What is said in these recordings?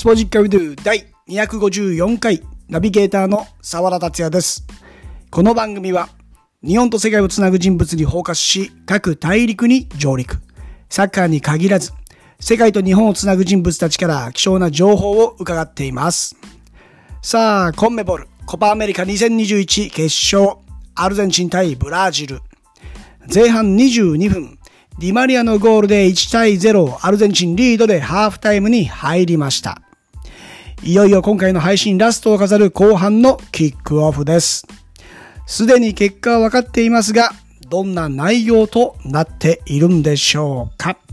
スポジッカビドゥ第254回ナビゲーターの澤田達也です。この番組は日本と世界をつなぐ人物にフォーカスし、各大陸に上陸。サッカーに限らず世界と日本をつなぐ人物たちから貴重な情報を伺っています。さあ、コンメボルコパアメリカ2021決勝、アルゼンチン対ブラジル。前半22分、ディマリアのゴールで1対0、アルゼンチンリードでハーフタイムに入りました。いよいよ今回の配信ラストを飾る後半のキックオフです。すでに結果は分かっていますが、どんな内容となっているんでしょうか。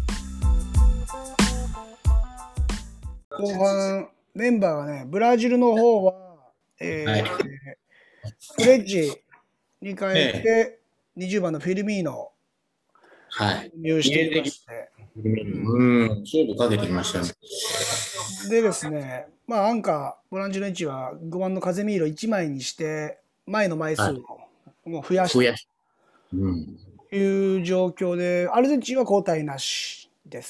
後半メンバーがね、ブラジルの方は、フレッジに変えて、20番のフィルミーノを入していまして、 勝負かけてきましたね。 でですね、アンカー、ボランチの位置は5番のカゼミーロ1枚にして、前の枚数をもう増やしてという状況で、アルゼンチンは交代なしです。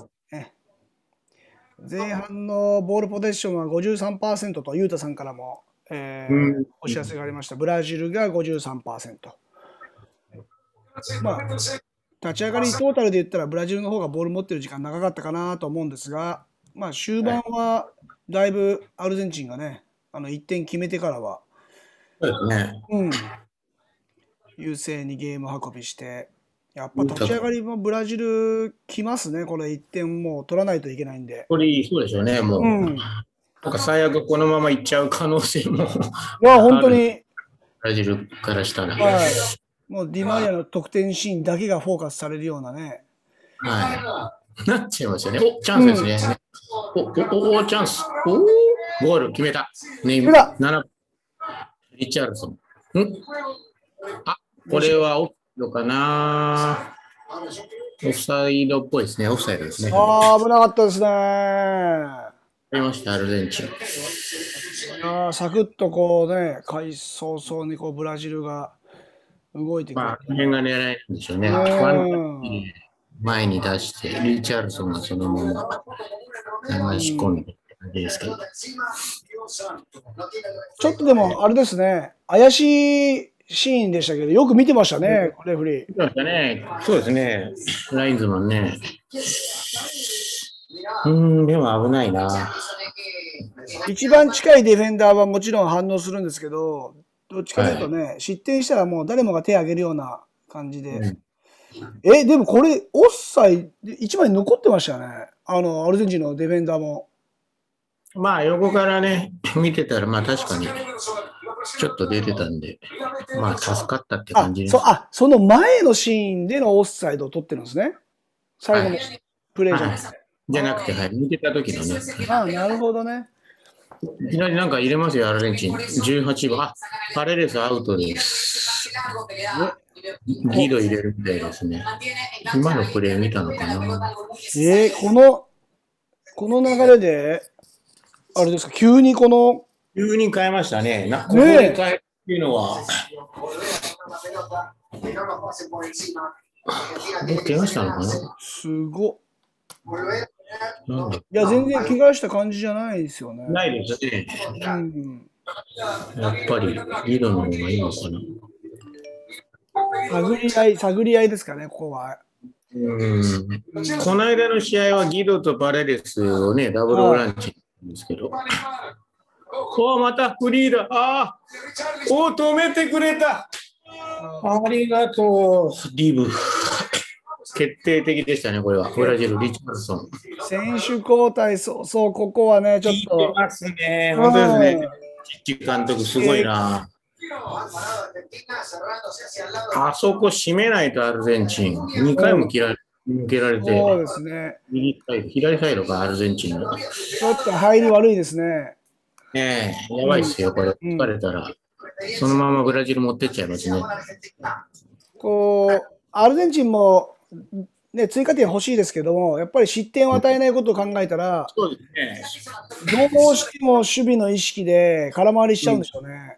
前半のボールポゼッションは 53% と、ユータさんからも、お知らせがありました。ブラジルが 53%。立ち上がりトータルで言ったらブラジルの方がボール持ってる時間長かったかなと思うんですが、終盤はだいぶアルゼンチンがね、1点決めてからは、優勢にゲーム運びして、やっぱ立ち上がりもブラジル来ますね、これ1点もう取らないといけないんで。 これそうでしょうね、もう。なんか最悪このままいっちゃう可能性も。 本当に。 ブラジルからしたら。 もうディマリアの得点シーンだけがフォーカスされるようなね。 なっちゃいますよね。チャンスですね。チャンス。ゴール決めた。7リチャールソン。これはオフサイドかな。オフサイドっぽいですね。オフサイドですね。 危なかったですね。 ありました、アルゼンチン。 サクッとこうね、開始早々にこうブラジルが動いてくる。 この辺が狙いなんでしょうね。前に出して、リチャールソンがそのまま流し込んでって感じですけど。 ちょっとでもあれですね、怪しいシーンでしたけど、よく見てましたね、レフリー。 見てましたね。そうですね。ラインズマンね。でも危ないな。 一番近いディフェンダーはもちろん反応するんですけど、どっちかというとね、失点したらもう誰もが手を挙げるような感じで。でもこれ、オフサイド、1枚残ってましたよね。アルゼンチンのディフェンダーも。 横からね、見てたら、確かに、ちょっと出てたんで、助かったって感じです。 その前のシーンでのオフサイドを取ってるんですね。最後のプレーじゃなくて。 じゃなくて、見てた時のね。 なるほどね。 いきなりなんか入れますよ、アルゼンチン。18番。パレレスアウトです。ギド入れるみたいですね。今のプレー見たのかな。 この流れで、あれですか、急に変えましたね。ここに変えるっていうのは。怪我したのかな。 すごっ。いや、全然怪我した感じじゃないですよね。 ないですね。やっぱりギドの方がいいのかな。 探り合いですかね、ここは。 この間の試合はギドとパレレスをね、ダブルボランチなんですけど。またフリーだ。止めてくれた。ありがとう、リブ。決定的でしたね、これは。ブラジル、リチャールソン。 選手交代、ここはね、ちょっと。 聞いてますね。本当ですね。チッチ監督、すごいな。あそこ締めないとアルゼンチン。2回も抜けられて。 そうですね。 左サイドか、アルゼンチンの。 ちょっと入り悪いですね。 やばいっすよ、これ。疲れたら。そのままブラジル持ってっちゃいますね。 アルゼンチンも、ね、追加点欲しいですけども、やっぱり失点を与えないことを考えたら、 そうですね。 どうしても守備の意識で空回りしちゃうんでしょうね。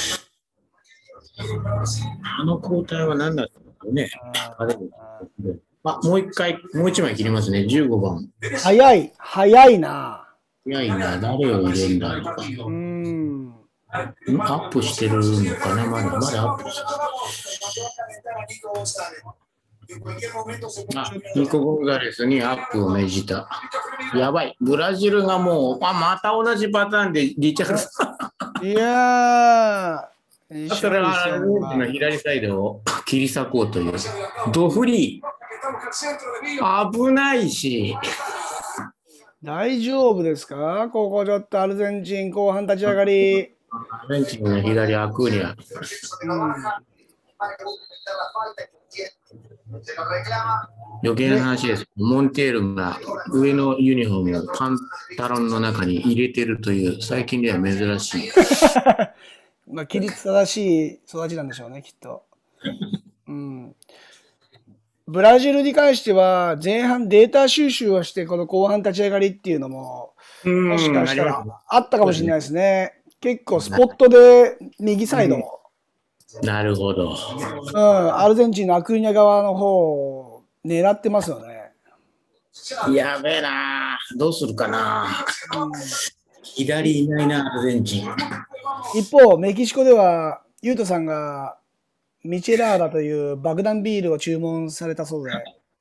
交代は何だったのかね。 もう一枚切りますね。15番。 早いな。 早いな、誰を入れんだとか。アップしてるのかな、まだアップしてる。ニコ・ゴンザレスにアップを命じた。やばい。ブラジルがもう、また同じパターンでリチャードソン。 いやー、 それは左サイドを切り裂こうという。ドフリー。危ないし。 大丈夫ですか？ここちょっとアルゼンチン後半立ち上がり。 アルゼンチンの左アクーニャ。余計な話です。モンテールが上のユニフォームをパンタロンの中に入れてるという、最近では珍しい。 規律正しい育ちなんでしょうね、きっと。ブラジルに関しては、前半データ収集をして、この後半立ち上がりっていうのも、もしかしたらあったかもしれないですね。結構スポットで右サイド。 なるほど。 アルゼンチンのアクーニャ側の方を狙ってますよね。 やべえな。どうするかな。左いないな、アルゼンチン。 一方、メキシコでは、ユートさんが、ミチェラーダという爆弾ビールを注文されたそうで、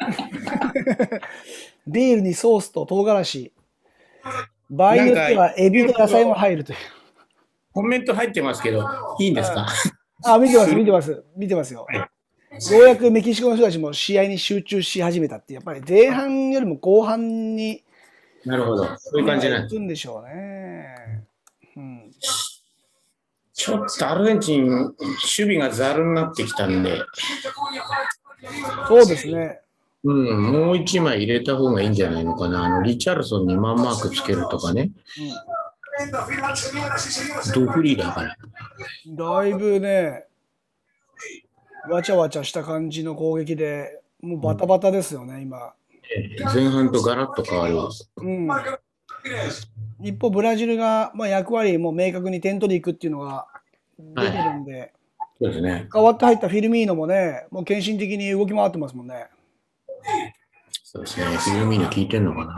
ビールにソースと唐辛子、場合によってはエビと野菜も入るという。 コメント入ってますけど、いいんですか？ 見てますよ。ようやくメキシコの人たちも試合に集中し始めたって、やっぱり前半よりも後半に、 なるほど、そういう感じなんです。 行くんでしょうね。 ちょっとアルゼンチン、守備がざるになってきたんで。 そうですね。 もう一枚入れた方がいいんじゃないのかな。リチャルソンにマンマークつけるとかね。ドフリーだから。 だいぶね、わちゃわちゃした感じの攻撃で、もうバタバタですよね、今。 前半とガラッと変わる。 一方、ブラジルが、役割も明確に点取り行くっていうのが出てるんで、 そうですね。 代わって入ったフィルミーノもね、もう献身的に動き回ってますもんね。 そうですね、フィルミーノ効いてんのか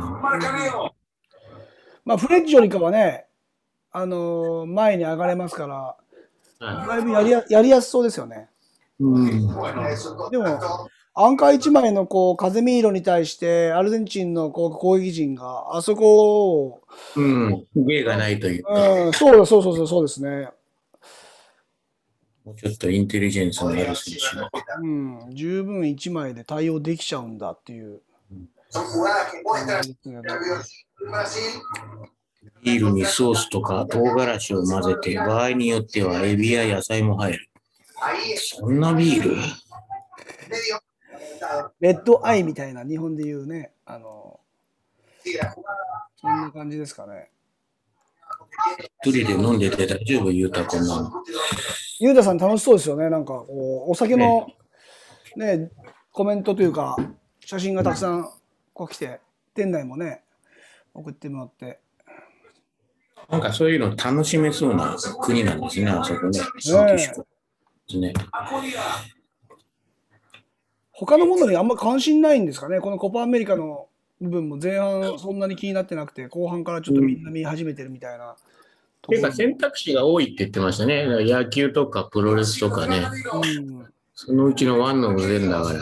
な。フレッジよりかはね、前に上がれますから、だいぶやりやすそうですよね。でも、アンカー1枚のカゼミーロに対して、アルゼンチンの攻撃陣が、あそこを、 芸がないというか。 そうですね。 もうちょっとインテリジェンスのある選手が。 十分1枚で対応できちゃうんだっていう。 ビールにソースとか唐辛子を混ぜて、場合によってはエビや野菜も入る。そんなビール？ レッドアイみたいな、日本で言うね、そんな感じですかね。 一人で飲んでて大丈夫？ゆうたこんなの。 ゆうたさん楽しそうですよね。なんかお酒のね、コメントというか、写真がたくさん来て、店内もね、送ってもらって。 なんかそういうの楽しめそうな国なんですね、あそこね。 他のものにあんま関心ないんですかね。このコパアメリカの部分も前半そんなに気になってなくて、後半からちょっとみんな見始めてるみたいな。 ていうか選択肢が多いって言ってましたね。野球とかプロレスとかね。そのうちのワンの腕だから。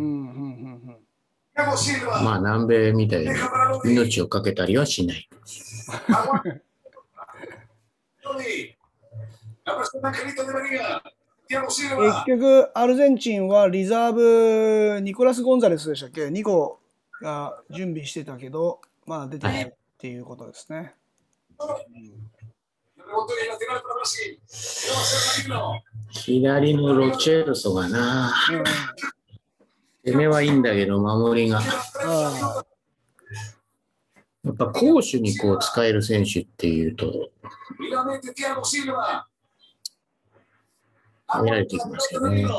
南米みたいに命をかけたりはしない。 結局、アルゼンチンはリザーブ、ニコラス・ゴンザレスでしたっけ？ニコが準備してたけど、まだ出てないっていうことですね。 左のロチェルソがな、攻めはいいんだけど、守りが。やっぱ攻守に使える選手っていうと、見られてきますよね。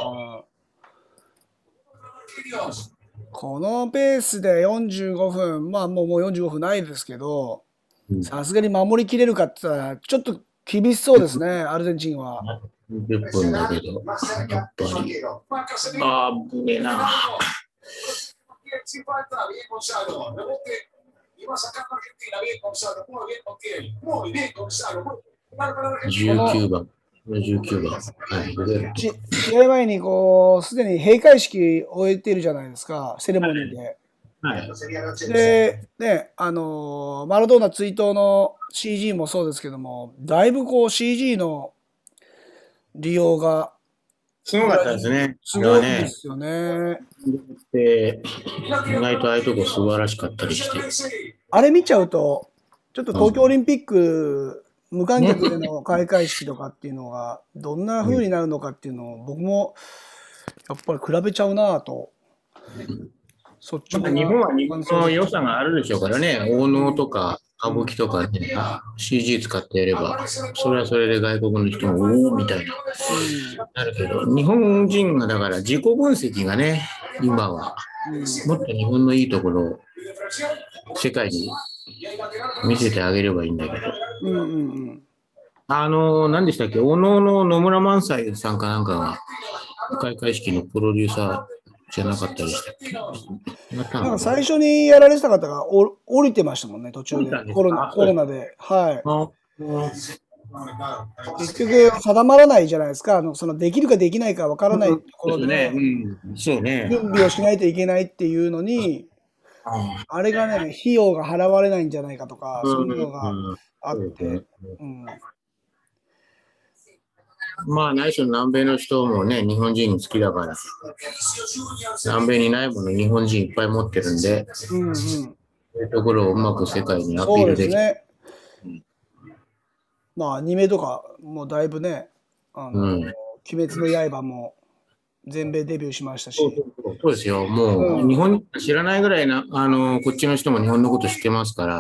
このペースで45分、もう45分ないですけど、さすがに守りきれるかって言ったら、ちょっと厳しそうですね、アルゼンチンは。 10分だけど、やっぱり。危ねえな。 19番。19番。はい。 試合前にすでに閉会式を終えてるじゃないですか、セレモニーで。 はい。 で、ね、マラドーナ追悼の CG もそうですけども、だいぶCG の利用がすごかったですね。 すごいですよね。 で、意外とああいうとこ素晴らしかったりして。 あれ見ちゃうと、ちょっと東京オリンピック無観客での開会式とかっていうのがどんな風になるのかっていうのを僕もやっぱり比べちゃうなぁと。 日本は日本の良さがあるでしょうからね、応能とか歌舞伎とかね、CG 使ってやれば、それはそれで外国の人もおおみたいな、なるけど、日本人がだから自己分析がね、今は、もっと日本のいいところを世界に見せてあげればいいんだけど。何でしたっけ、おのの野村萬斎さんかなんかが、開会式のプロデューサーじゃなかったりしたっけ。 なんか最初にやられてた方が降りてましたもんね、途中で。コロナで。はい。結局定まらないじゃないですか。できるかできないかわからないところで、準備をしないといけないっていうのに、あれがね、費用が払われないんじゃないかとか、そういうのがあって。 まあ、内緒南米の人もね、日本人好きだから、南米にないもの日本人いっぱい持ってるんで、そういうところをうまく世界にアピールできる。 まあ、アニメとかもだいぶね、鬼滅の刃も全米デビューしましたし。 そうですよ。もう、日本知らないぐらいな、こっちの人も日本のこと知ってますから、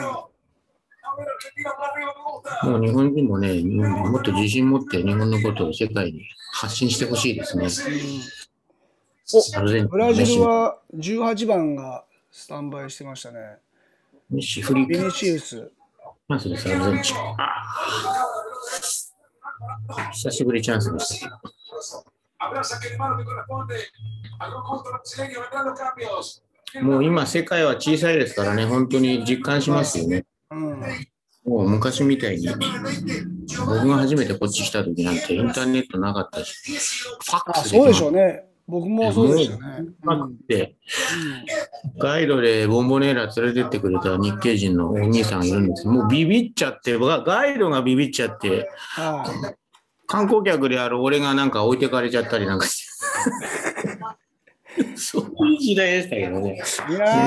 もう日本人もね、もっと自信持って日本のことを世界に発信してほしいですね。 ブラジルは18番がスタンバイしてましたね。 ビニシウス。 チャンスです、アルゼンチン。久しぶりチャンスでした。もう今、世界は小さいですからね、本当に実感しますよね。もう昔みたいに、僕が初めてこっち来た時なんてインターネットなかったし、ファックスでそうでしょうね。僕もそうでしたね。 ガイドでボンボネーラ連れてってくれた日系人のお兄さんがいるんですけど、もうビビっちゃって、ガイドがビビっちゃって、観光客である俺がなんか置いてかれちゃったりなんかして、そういう時代でしたけどね。 いや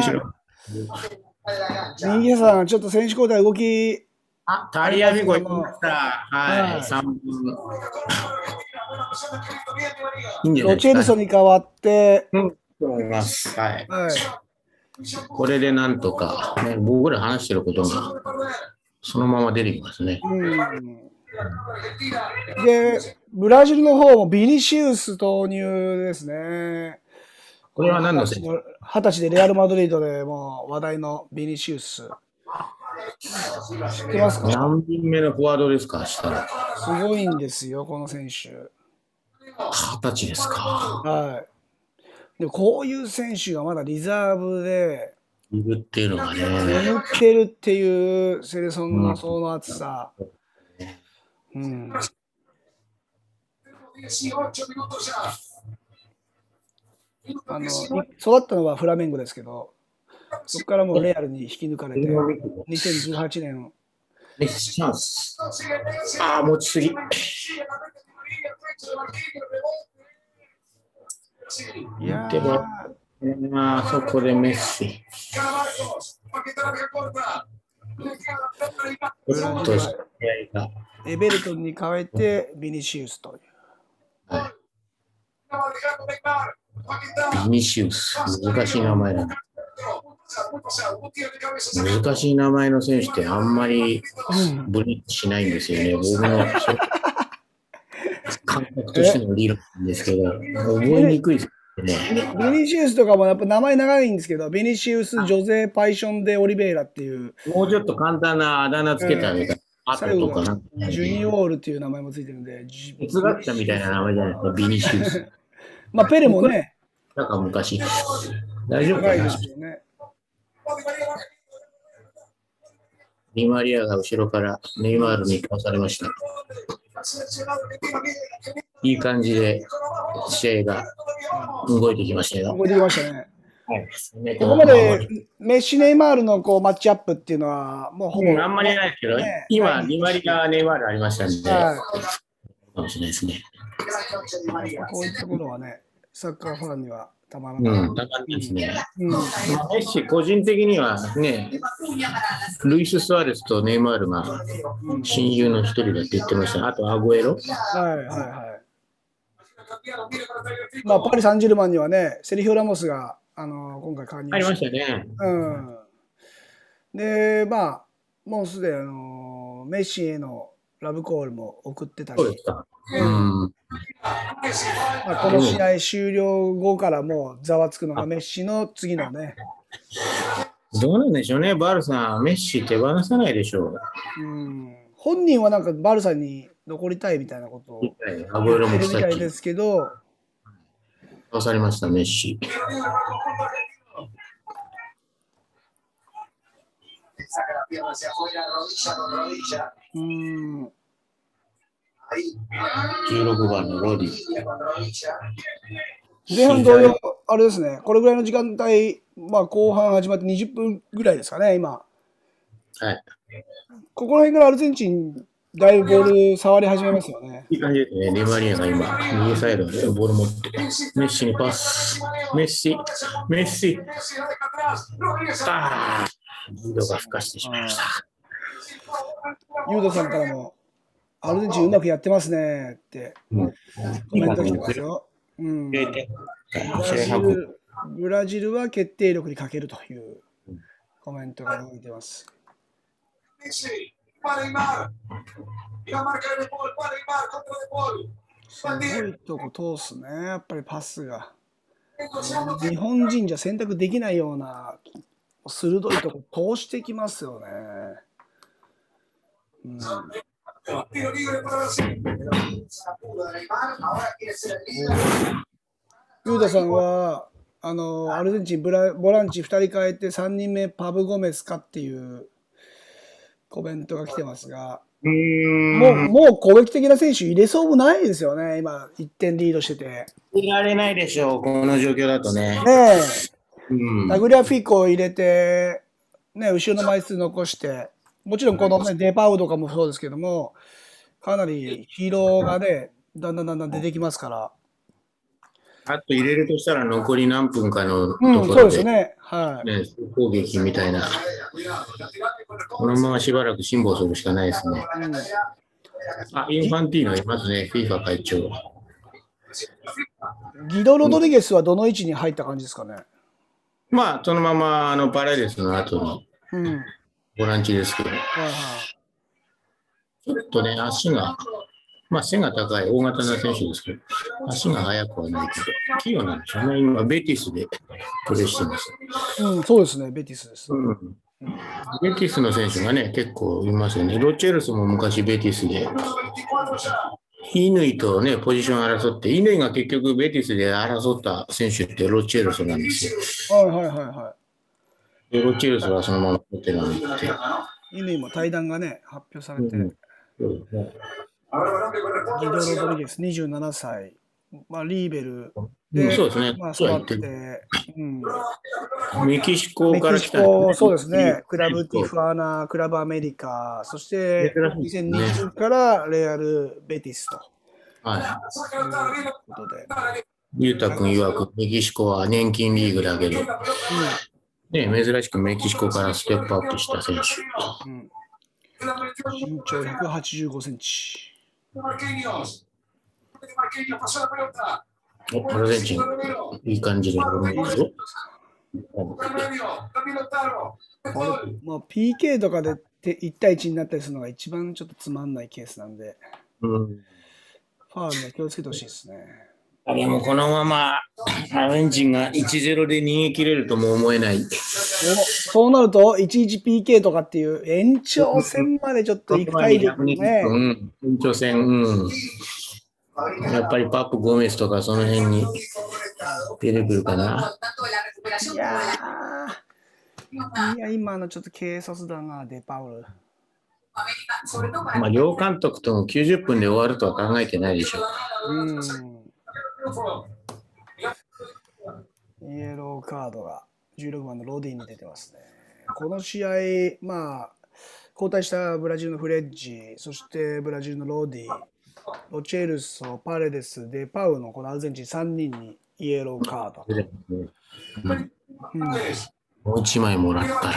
ー、皆さん、ちょっと選手交代動き。 タリアビコ行きました。はい、3分。 ロチェルソに代わって。 思います。はい。これでなんとか、ね、僕ら話してることがそのまま出てきますね。 で、ブラジルの方もビニシウス投入ですね。 これは何の選手 ？20歳でレアル・マドリードでも話題のビニシウス。知ってますか？ 何人目のフォワードですか？したら。 すごいんですよ、この選手。 20歳ですか。 はい。で、こういう選手がまだリザーブで、 いるっていうのがね。 眠ってるっていうセレソンの層の厚さ。育ったのはフラメンゴですけど、そこからもうレアルに引き抜かれて、2018年。 チャンス。持ちすぎ。 いやそこでメッシ。 エベルトンに変えてビニシウスという。 ビニシウス。難しい名前だな。難しい名前の選手ってあんまりブリッジしないんですよね。僕の感覚としての理論なんですけど、覚えにくいですね。 ビニシウスとかもやっぱ名前長いんですけど、ビニシウス・ジョゼ・パイション・デ・オリベイラっていう。 もうちょっと簡単なあだ名つけてあげた。 最後がジュニオールっていう名前もついてるんで。 哲学者みたいな名前じゃないですか、ビニシウス。 まあ、ペレもね。 なんか昔。 大丈夫か長いでな。 すよね。 ディマリアが後ろからネイマールに倒されました。いい感じで試合が動いてきましたよ。 動いてきましたね。 はい、 ここまでメッシ、ネイマールのこうマッチアップっていうのは、もうほぼ、 あんまりないですけど、 ね、 今、ディマリア、ネイマールありましたんで、 はい、 かもしれないですね。 こういうところはね、サッカーファンにはたまらない。 たまらないですね。メッシ、個人的にはね、ルイス・スアレスとネイマールが親友の一人だって言ってました。あと、アグエロ。 はいはいはい。まあ、パリ・サンジェルマンにはね、セリヒオ・ラモスが今回加入ありましたね。 で、まあ、もうすでにメッシへのラブコールも送ってたり。 そうですか。 まあ、この試合終了後からもうざわつくのがメッシの次のね。 どうなんでしょうね、バルサ、メッシ手放さないでしょう。 本人はなんかバルサに残りたいみたいなことを言ってるみたいですけど。 倒されました、メッシ。16番のロディ。 前半同様、あれですね、これぐらいの時間帯、まあ後半始まって20分ぐらいですかね、今。 はい。 ここら辺からアルゼンチン、だいぶボール触り始めますよね。 いい感じですね。ネマリアが今、右サイドでボール持って、メッシにパス。メッシ。ああ、リードがふかしてしまいました。 ユードさんからも、アルゼンチンうまくやってますねって、コメント来てますよ。ブラジルは決定力に欠けるというコメントが出てます。すごいとこ通すね、やっぱりパスが。日本人じゃ選択できないような鋭いとこ通してきますよね。ユーダさんはアルゼンチンボランチ2人変えて3人目パブ・ゴメスかっていうコメントが来てますが、もう攻撃的な選手入れそうもないですよね、今1点リードしてて。 いられないでしょう、この状況だとね。 タグリアフィコを入れて、ね、後ろの枚数残して、もちろんこの、ね、デパウとかもそうですけども、かなり疲労がね、だんだん出てきますから。 あと入れるとしたら残り何分かのところで、 そうですね。はい。 ね、攻撃みたいな。このまましばらく辛抱するしかないですね。インファンティーノいますね、FIFA 会長。 ギド・ロドリゲスはどの位置に入った感じですかね。 まあ、そのままパレデスの後に、ボランチですけど、ちょっとね、足が、まあ、背が高い、大型な選手ですけど、足が速くはないけど、器用なんでしょうね。今、ベティスでプレーしてます。 そうですね、ベティスです。 ベティスの選手がね、結構いますよね。ロチェルスも昔ベティスで、乾とね、ポジション争って、乾が結局ベティスで争った選手ってロチェルスなんですよ。でロチェルスはそのまま取ってないって。 乾も対談がね、発表されて。ギド・ロドリゲス、27歳。まあ、リーベルで、 そうですね。 まあ、育って、 メキシコから来た、 そうですね。クラブティファーナ、クラブアメリカ、そして2020からレアル・ベティスと。はい。ということで。 ゆうたくん曰く、メキシコは年金リーグだけど、ね、珍しくメキシコからステップアップした選手。 身長185センチ。 アルゼンチン、いい感じでボール持つぞ。 もう PK とかで1対1になったりするのが一番ちょっとつまんないケースなんで、ファウルには気をつけてほしいですね。 でもこのままアルゼンチンが 1-0 で逃げ切れるとも思えない。 そうなると 1-1PK とかっていう延長戦までちょっと行く体力ね。 延長戦、 やっぱりパプ・ゴメスとかその辺に出てくるかな。 いや、今のちょっと軽率だな、デパウル。 まあ、両監督とも90分で終わるとは考えてないでしょう。イエローカードが16番のロディに出てますね。この試合、まあ、交代したブラジルのフレッジ、そしてブラジルのロディ、ロチェルソ、パレデス、デパウのこのアルゼンチン3人にイエローカード。 もう1枚もらったら。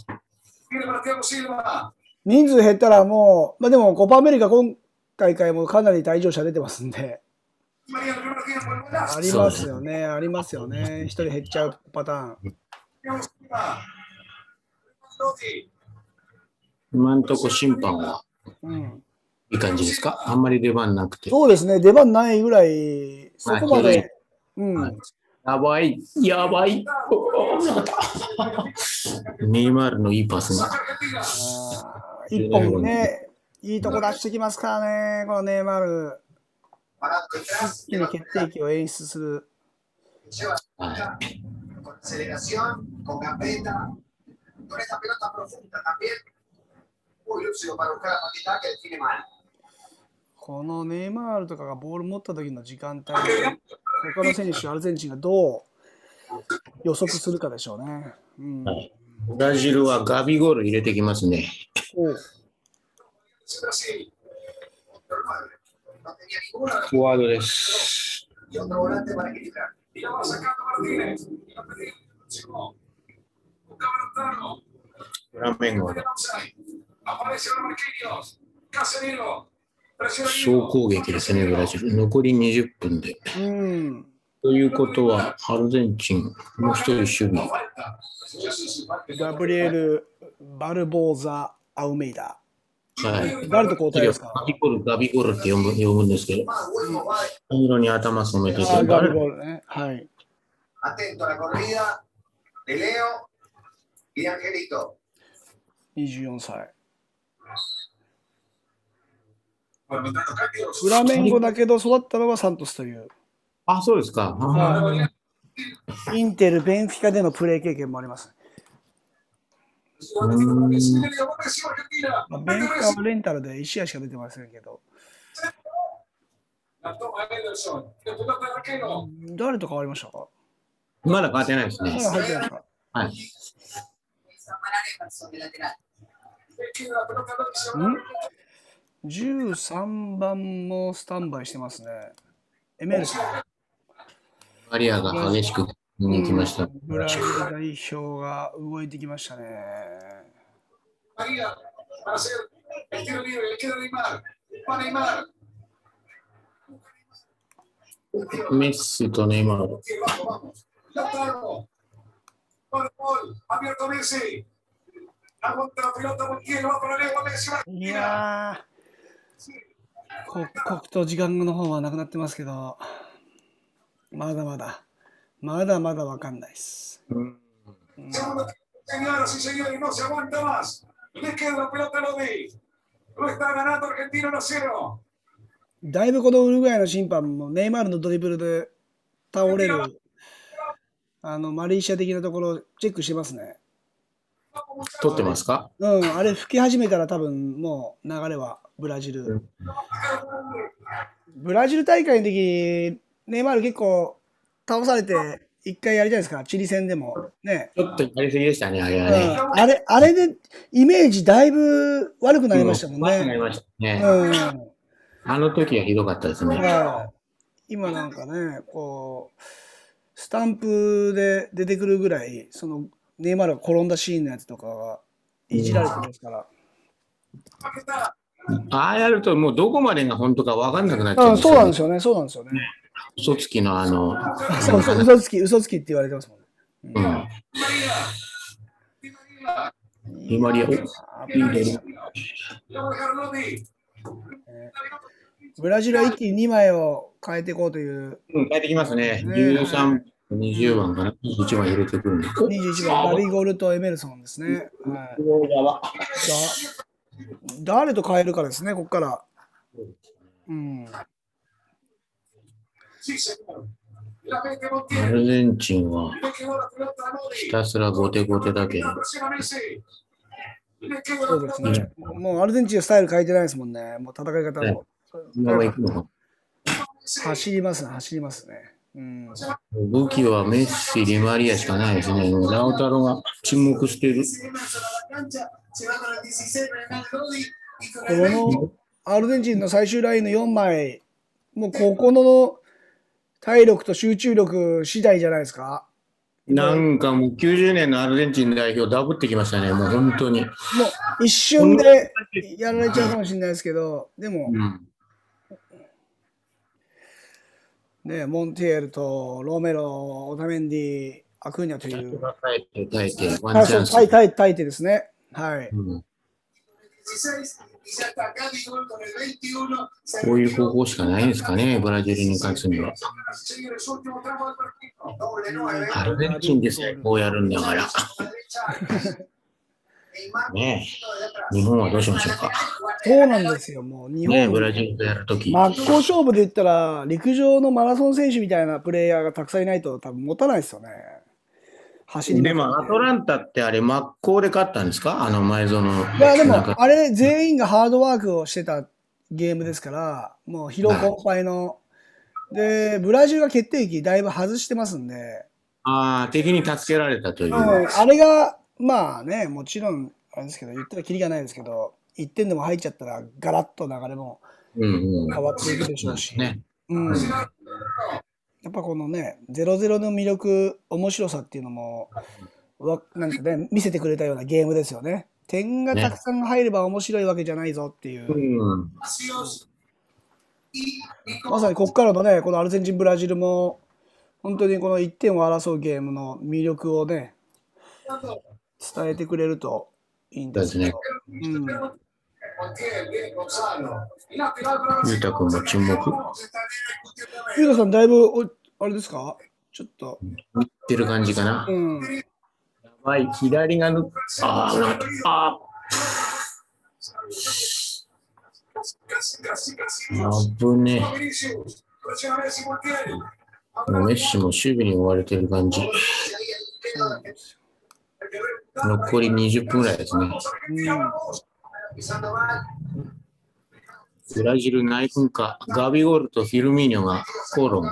人数減ったらもう、まあでもコパアメリカ今大会もかなり退場者出てますんで。ありますよね、ありますよね。一人減っちゃうパターン。 今んとこ審判は、いい感じですか？あんまり出番なくて。 そうですね、出番ないぐらい、そこまで。 やばい、やばい。ネイマールのいいパスが。 一本ね、いいとこ出してきますからね、このネイマール。一気に決定機を演出する。このネイマールとかがボール持った時の時間帯で、他の選手、アルゼンチンがどう予測するかでしょうね。 ブラジルはガビゴール入れてきますね。フォワードです。フラメンゴで。総攻撃ですね、ブラジル。残り20分で。ということは、アルゼンチン、もう一人守備。 ガブリエル・バルボーザ・アウメイダ。 はい。 誰と交代ですか？ ガビゴールって呼ぶんですけど、黄色に頭染めてて。 ガビゴールね。はい。24歳。フラメンゴだけど育ったのはサントスという。 あ、そうですか。 インテル、ベンフィカでのプレー経験もあります。ベンフィカはレンタルで1試合しか出てませんけど。誰と変わりましたか？ まだ変わってないですね。 まだ入ってないですか？ はい。 13番もスタンバイしてますね。エメルソン。 マリアが激しく見に来ました。 ブラジル代表が動いてきましたね。 メッシとネイマール。いやー、刻々と時間の方はなくなってますけど、まだまだわかんないです。だいぶこのウルグアイの審判もネイマールのドリブルで倒れるマレーシア的なところをチェックしてますね。 取ってますか？ あれ吹き始めたら多分もう流れはブラジル。ブラジル大会の時ネイマール結構倒されて一回やりたいですか？チリ戦でもね。 ちょっとやりすぎでしたね、あれはね。 あれでイメージだいぶ悪くなりましたもんね。 悪くなりましたね。あの時はひどかったですね。 今なんかね、こうスタンプで出てくるぐらい、そのネイマールが転んだシーンのやつとかがいじられてますから。 ああやるともうどこまでが本当か分かんなくなっちゃうんですよね。 そうなんですよね、そうなんですよね。 嘘つきの嘘つきって言われてますもんね。 ディマリア。 ブラジルは一気に2枚を変えていこうという。 変えてきますね。13、20番かな。21番入れてくるんで。 21番、ガビゴルとエメルソンですね。誰と変えるかですね、ここから。 アルゼンチンはひたすらゴテゴテだけど。 そうですね。もうアルゼンチンはスタイル変えてないですもんね。もう戦い方も。 今は行くのか。 走りますね、走りますね。うん、 武器はメッシ、ディマリアしかないですね。ラウタロが沈黙してる。 このアルゼンチンの最終ラインの4枚、もうここの体力と集中力次第じゃないですか。 なんかもう90年のアルゼンチン代表ダブってきましたね、もう本当に。 もう一瞬でやられちゃうかもしれないですけど、でも、ね、モンティエルとロメロ、オタメンディ、アクーニャという。 耐えてですね。はい。 こういう方法しかないんですかね、ブラジルに勝つには。アルゼンチンですね、こうやるんだから。ねえ、日本はどうしましょうか。 そうなんですよ、もう日本、 ね、ブラジルとやるとき。 真っ向勝負で言ったら、陸上のマラソン選手みたいなプレイヤーがたくさんいないと、多分持たないですよね。走り、ね、 でも、アトランタってあれ、真っ向で勝ったんですか、あの前園の。 いや、でも、あれ、全員がハードワークをしてたゲームですから、もう疲労困憊の。で、ブラジルが決定機だいぶ外してますんで。 ああ、敵に助けられたという。 あれが、まあね、もちろん、あれですけど、言ったらキリがないですけど、1点でも入っちゃったら、ガラッと流れも変わっていくでしょうし。やっぱこのね、0-0の魅力、面白さっていうのも、なんかね、見せてくれたようなゲームですよね。点がたくさん入れば面白いわけじゃないぞっていう。まさにここからのね、このアルゼンチン、ブラジルも、本当にこの1点を争うゲームの魅力をね、伝えてくれるといいんですけど。 ゆうたくんも沈黙。 ゆうたさん、だいぶ、あれですか、ちょっと。 見てる感じかな。やばい、左が危ねえ。もうメッシも守備に追われてる感じ。残り20分ぐらいですね。ブラジル内紛か。ガビゴールとフィルミーニョが口論。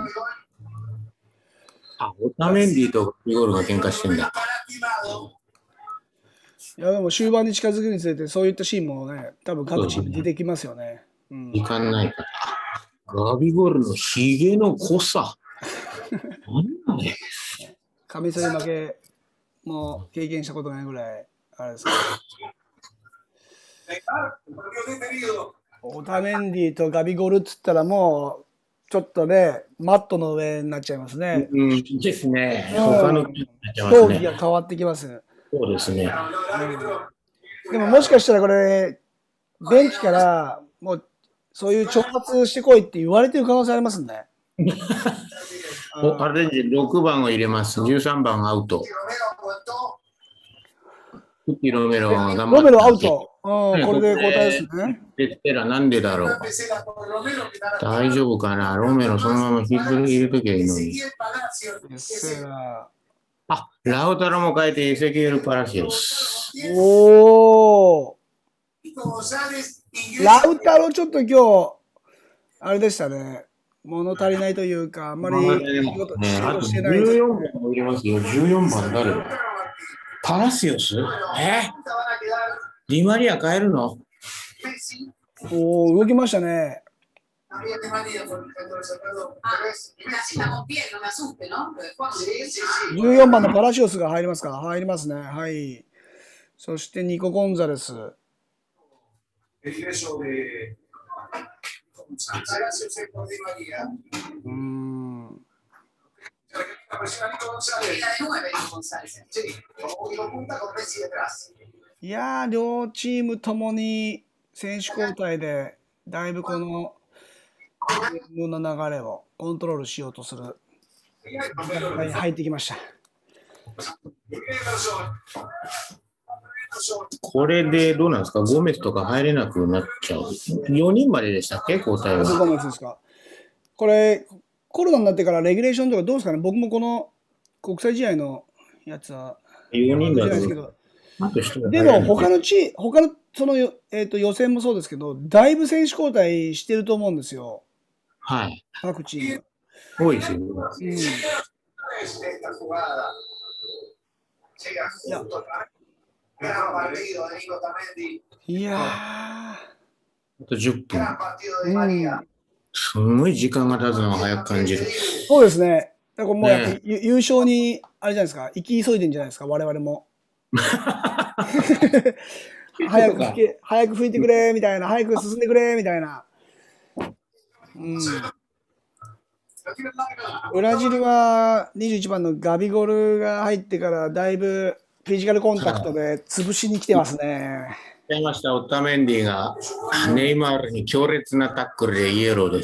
あ、オタメンディとガビゴールが喧嘩してんだ。 いや、でも終盤に近づくにつれて、そういったシーンもね、多分各チーム出てきますよね。 いかんないから。ガビゴールのひげの濃さ。なんだね。 カミソリ負けも経験したことないぐらい、あれですか。オタメンディとガビゴールっつったらもう、ちょっとね、マットの上になっちゃいますね。 ですね。他の競技が変わってきます。 そうですね。 でももしかしたらこれ、ベンチからもうそういう挑発してこいって言われてる可能性ありますね。 アルゼンチン6番を入れます。13番アウト。ロメロが頑張って。 ロメロアウト。これで交代ですね。 エステラなんでだろう。大丈夫かな。ロメロそのまま引っ張り入れときゃいいのに。 エステラ。 あ、ラウタロも変えてエセキエル・パラシオス。 おー。ラウタロちょっと今日、あれでしたね。物足りないというか、あんまり仕事してないです。 14番も入れますよ。14番誰だ？パラシオス？ディマリア変えるの？ おー、動きましたね。14番のパラシオスが入りますか？入りますね。はい。そしてニコ・ゴンザレス。いやー、両チームともに選手交代でだいぶこのゲームの流れをコントロールしようとするに入ってきました。 これでどうなんですか？ゴメスとか入れなくなっちゃう。4人まででしたっけ？交代は。 ゴメスですか。これコロナになってからレギュレーションとかどうですかね。僕もこの国際試合のやつは 4人だですけど、 と。 でも他のその予選もそうですけど、だいぶ選手交代してると思うんですよ。 はい。 各チーム。 多いですよ。 いやあと10分。 ー、 すごい時間が経つのが早く感じる。 そうですね。だからもうやっぱ優勝に、あれじゃないですか、行き急いでんじゃないですか、我々も。早く吹いてくれ、みたいな、早く進んでくれ、みたいな。ブラジルは21番のガビゴルが入ってからだいぶフィジカルコンタクトで潰しに来てますね。 出ました、オッタメンディがネイマールに強烈なタックルでイエローです。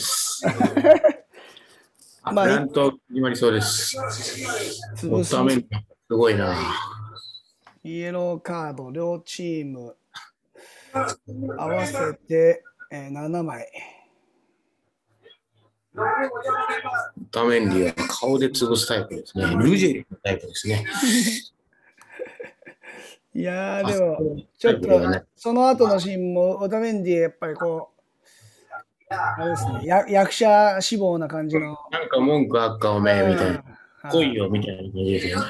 なんと決まりそうです。オッタメンディすごいな。 イエローカード両チーム合わせて、7枚。 オッタメンディは顔で潰すタイプですね。ルジェリのタイプですね。 いやーでもちょっとその後のシーンもオタメンディやっぱりこうあれですね、役者志望な感じのなんか文句あっかおめえみたいな来いよみたいな感じですよね。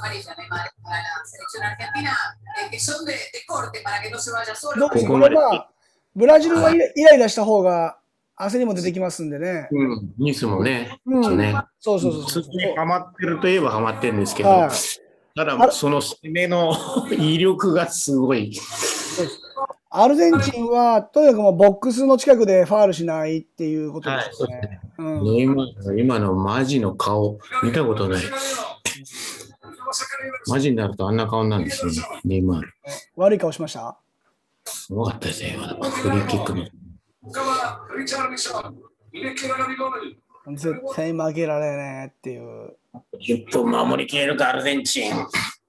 これはブラジルはイライラした方が焦りも出てきますんでね。 ニスもね。 そう。 ハマってるといえばハマってるんですけど、ただその攻めの威力がすごい。 アルゼンチンはとにかくもうボックスの近くでファールしないっていうことですね。 今のマジの顔見たことない。マジになるとあんな顔なんですよね、ネイマール。 悪い顔しました？ すごかったですね、フリーキックの。 絶対負けられねえっていう。 10分守りきれるか、アルゼンチン。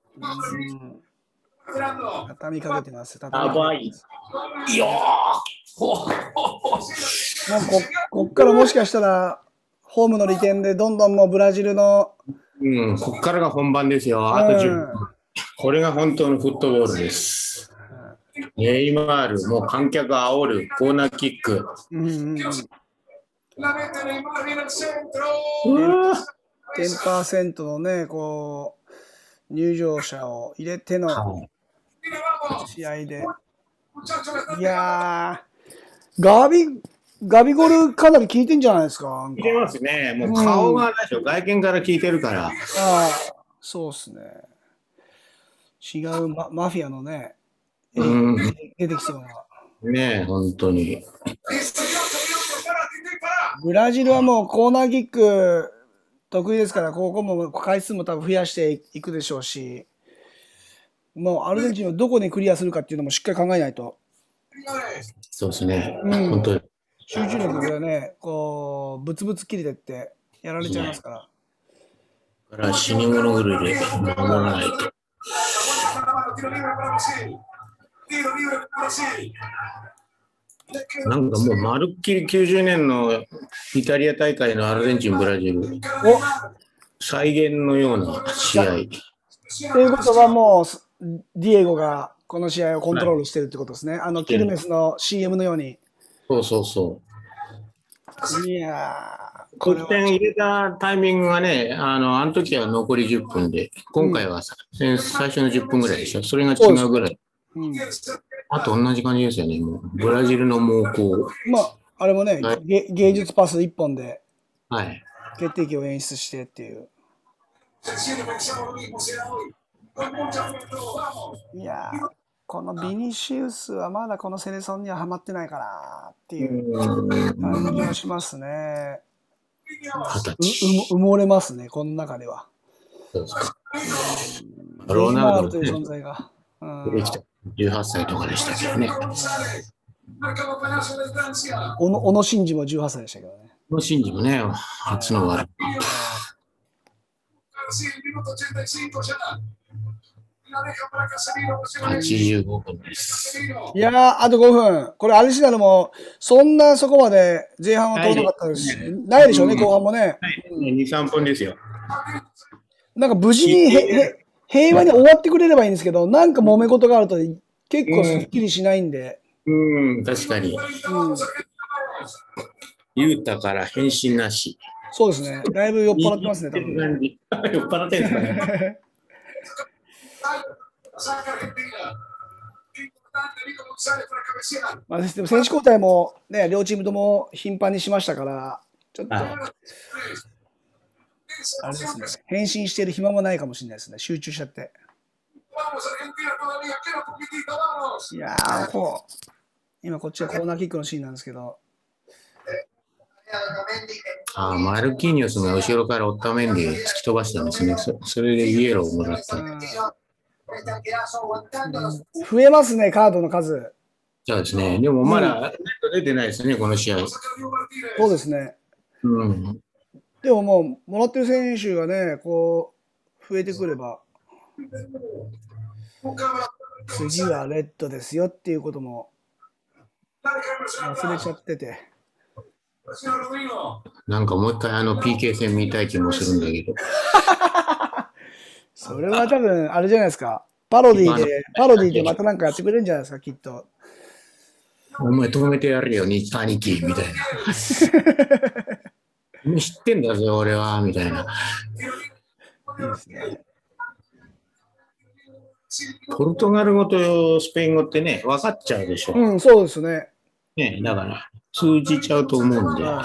畳みかけてます。 やばい。いやこっからもしかしたら、ホームの利点でどんどんもうブラジルの。 こっからが本番ですよ。あと10分。これが本当のフットボールです。ネイマール、もう観客煽る、コーナーキック。 10% のね、こう、入場者を入れての試合で。いやー、ガビゴルかなり効いてんじゃないですか。 効いてますね。もう顔が外見から効いてるから。 そうっすね。違うマフィアのね、出てきそうな。 ねえ、本当に。 ブラジルはもうコーナーキック得意ですから、ここも回数も多分増やしていくでしょうし、もうアルゼンチンをどこにクリアするかっていうのもしっかり考えないと。 そうですね。本当に。 集中力がね、こう、ぶつぶつ切れてってやられちゃいますから。 だから死に物狂いで守らないと。なんかもうまるっきり90年のイタリア大会のアルゼンチン、ブラジル再現のような試合。 ということはもうディエゴがこの試合をコントロールしてるってことですね。キルメスの CM のように。 そう。 いやー、得点入れたタイミングがね、あの時は残り10分で、今回は最初の10分ぐらいでしょ。それが違うぐらい。あと同じ感じですよね、もう。ブラジルの猛攻。 あれもね、芸術パス1本で決定機を演出してっていう。いやー、このビニシウスはまだこのセレソンにはハマってないかなっていう感じがしますね。埋もれますね、この中では。 ロナウドという存在が。 18歳とかでしたけどね。 小野伸二も18歳でしたけどね。 小野伸二もね、初のワールドカップ。 85分です。 いやー、あと5分。これ、アリシナルも、そんなそこまで前半は通らなかったですし、ないでしょうね、後半もね。 2、3分ですよ。 なんか無事に平和に終わってくれればいいんですけど、なんか揉め事があると結構すっきりしないんで。 確かに。ユータから返信なし。 そうですね。だいぶ酔っ払ってますね、多分。 酔っ払ってるんですかね。 まあ、でも選手交代も、ね、両チームとも頻繁にしましたから、ちょっと、あれですね、返信してる暇もないかもしれないですね、集中しちゃって。いやー、今こっちはコーナーキックのシーンなんですけど。 マルキーニョスが後ろからオッタメンディ突き飛ばしたんですね。それでイエローをもらった。 増えますね、カードの数。 そうですね。でもまだ出てないですね、この試合。 そうですね。でももう、もらってる選手がね、こう、増えてくれば、次はレッドですよっていうことも忘れちゃってて。 なんかもう一回PK 戦見たい気もするんだけど。 それは多分、あれじゃないですか。パロディでまたなんかやってくれるんじゃないですか、きっと。 お前止めてやるよ、兄貴、みたいな。知ってんだぜ、俺は、みたいな。いいですね。ポルトガル語とスペイン語ってね、分かっちゃうでしょ。 そうですね。 ね、だから、通じちゃうと思うんで。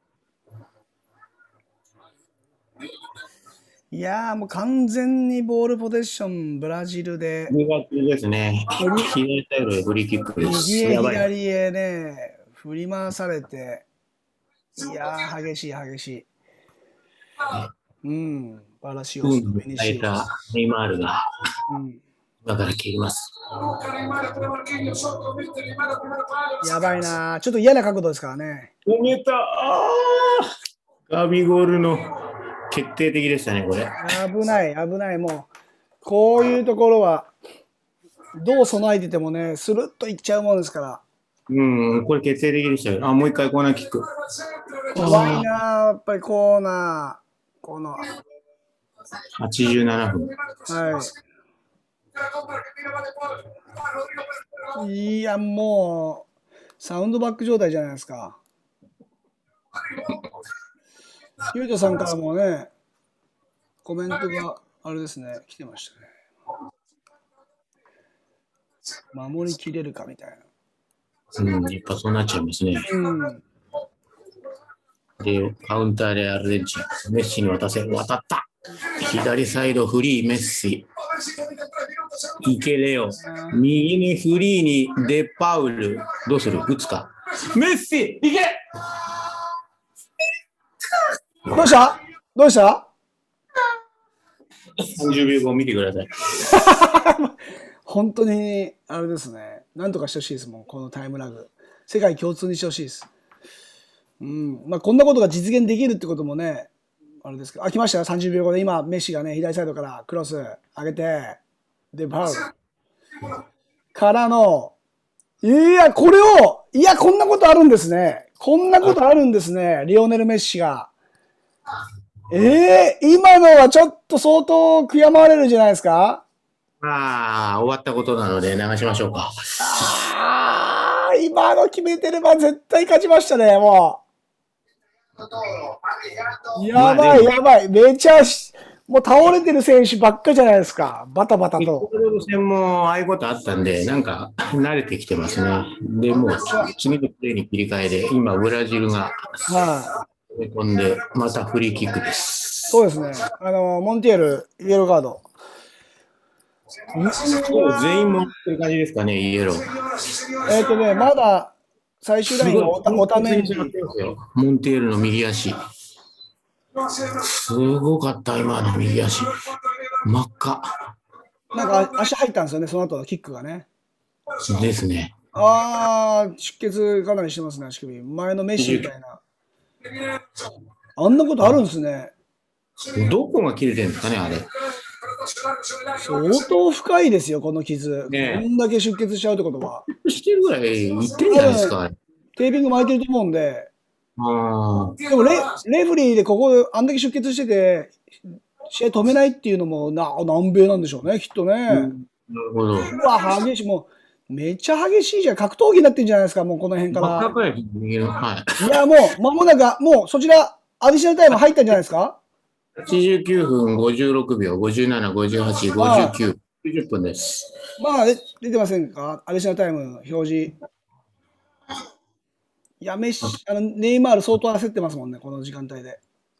いやー、もう完全にボールポゼッション、ブラジルで。 苦手ですね。左サイドへフリーキックです。 右へ左へね、振り回されて。いやー、激しい。バラシオスとベニシウス。 ネイマールが、だから切ります。 やばいな、ちょっと嫌な角度ですからね。 止めた。ガビゴールの決定的でしたね、これ。 危ない。もう、こういうところは、どう備えててもね、スルッといっちゃうもんですから。 これ決定的でしたよ。もう一回コーナーキック。 怖いな、やっぱりコーナー。この 87分。 いや、もう、サウンドバック状態じゃないですか。ゆうとさんからもね、コメントがあれですね、来てましたね。守りきれるかみたいな。 やっぱそうなっちゃいますね。で、カウンターでアルゼンチン、メッシに渡った。左サイドフリー、メッシ。イケレオ。右にフリーにデパウル。どうする？打つか。メッシいけ！ どうした ?30 秒後見てください。 本当に、あれですね。なんとかしてほしいですもん、このタイムラグ。世界共通にしてほしいです。まあ、こんなことが実現できるってこともね、あれですけど、来ましたよ、30秒後で。今、メッシがね、左サイドからクロス上げて、で、パウル。からの、こんなことあるんですね。リオネル・メッシが。今のはちょっと相当悔やまれるじゃないですか。 終わったことなので流しましょうか。 今の決めてれば絶対勝ちましたね、もう。やばい。めちゃもう倒れてる選手ばっかじゃないですか。バタバタと。 戦もああいうことあったんで、なんか慣れてきてますね。で、もう次のプレーに切り替えで、今ブラジルが追い込んで、またフリーキックです。 そうですね。モンティエル、イエローカード。 全員持ってる感じですかね、イエロー。 まだ最終ラインのおために。 モンテールの右足。すごかった、今の右足。真っ赤。 なんか足入ったんですよね、その後のキックがね。 ですね。 出血かなりしてますね、足首。前のメッシみたいな。あんなことあるんですね。 どこが切れてるんですかね、あれ。 相当深いですよ、この傷。 ねえこんだけ出血しちゃうってことは。 してるぐらいいってるんじゃないですか。 テーピング巻いてると思うんで。 あでもレフリーでここ、あんだけ出血してて、試合止めないっていうのも南米なんでしょうね、きっとね。 あ、なるほど。 うわ、激しい。もう、めっちゃ激しいじゃん。格闘技になってんじゃないですか、もうこの辺から。 はい。 いや、もう、間もなく、もうそちら、アディショナルタイム入ったんじゃないですか。 89分56秒、57、58、59、90分です。 まあ、出てませんか、アディショナルタイム表示。いや、ネイマール相当焦ってますもんね、この時間帯で。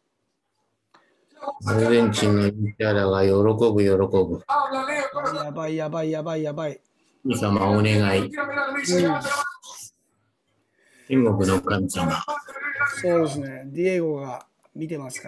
アルゼンチンのインテャラが喜ぶ、喜ぶ。 やばい、やばい、やばい、やばい。 神様お願い。天国の神様。 そうですね、ディエゴが見てますから。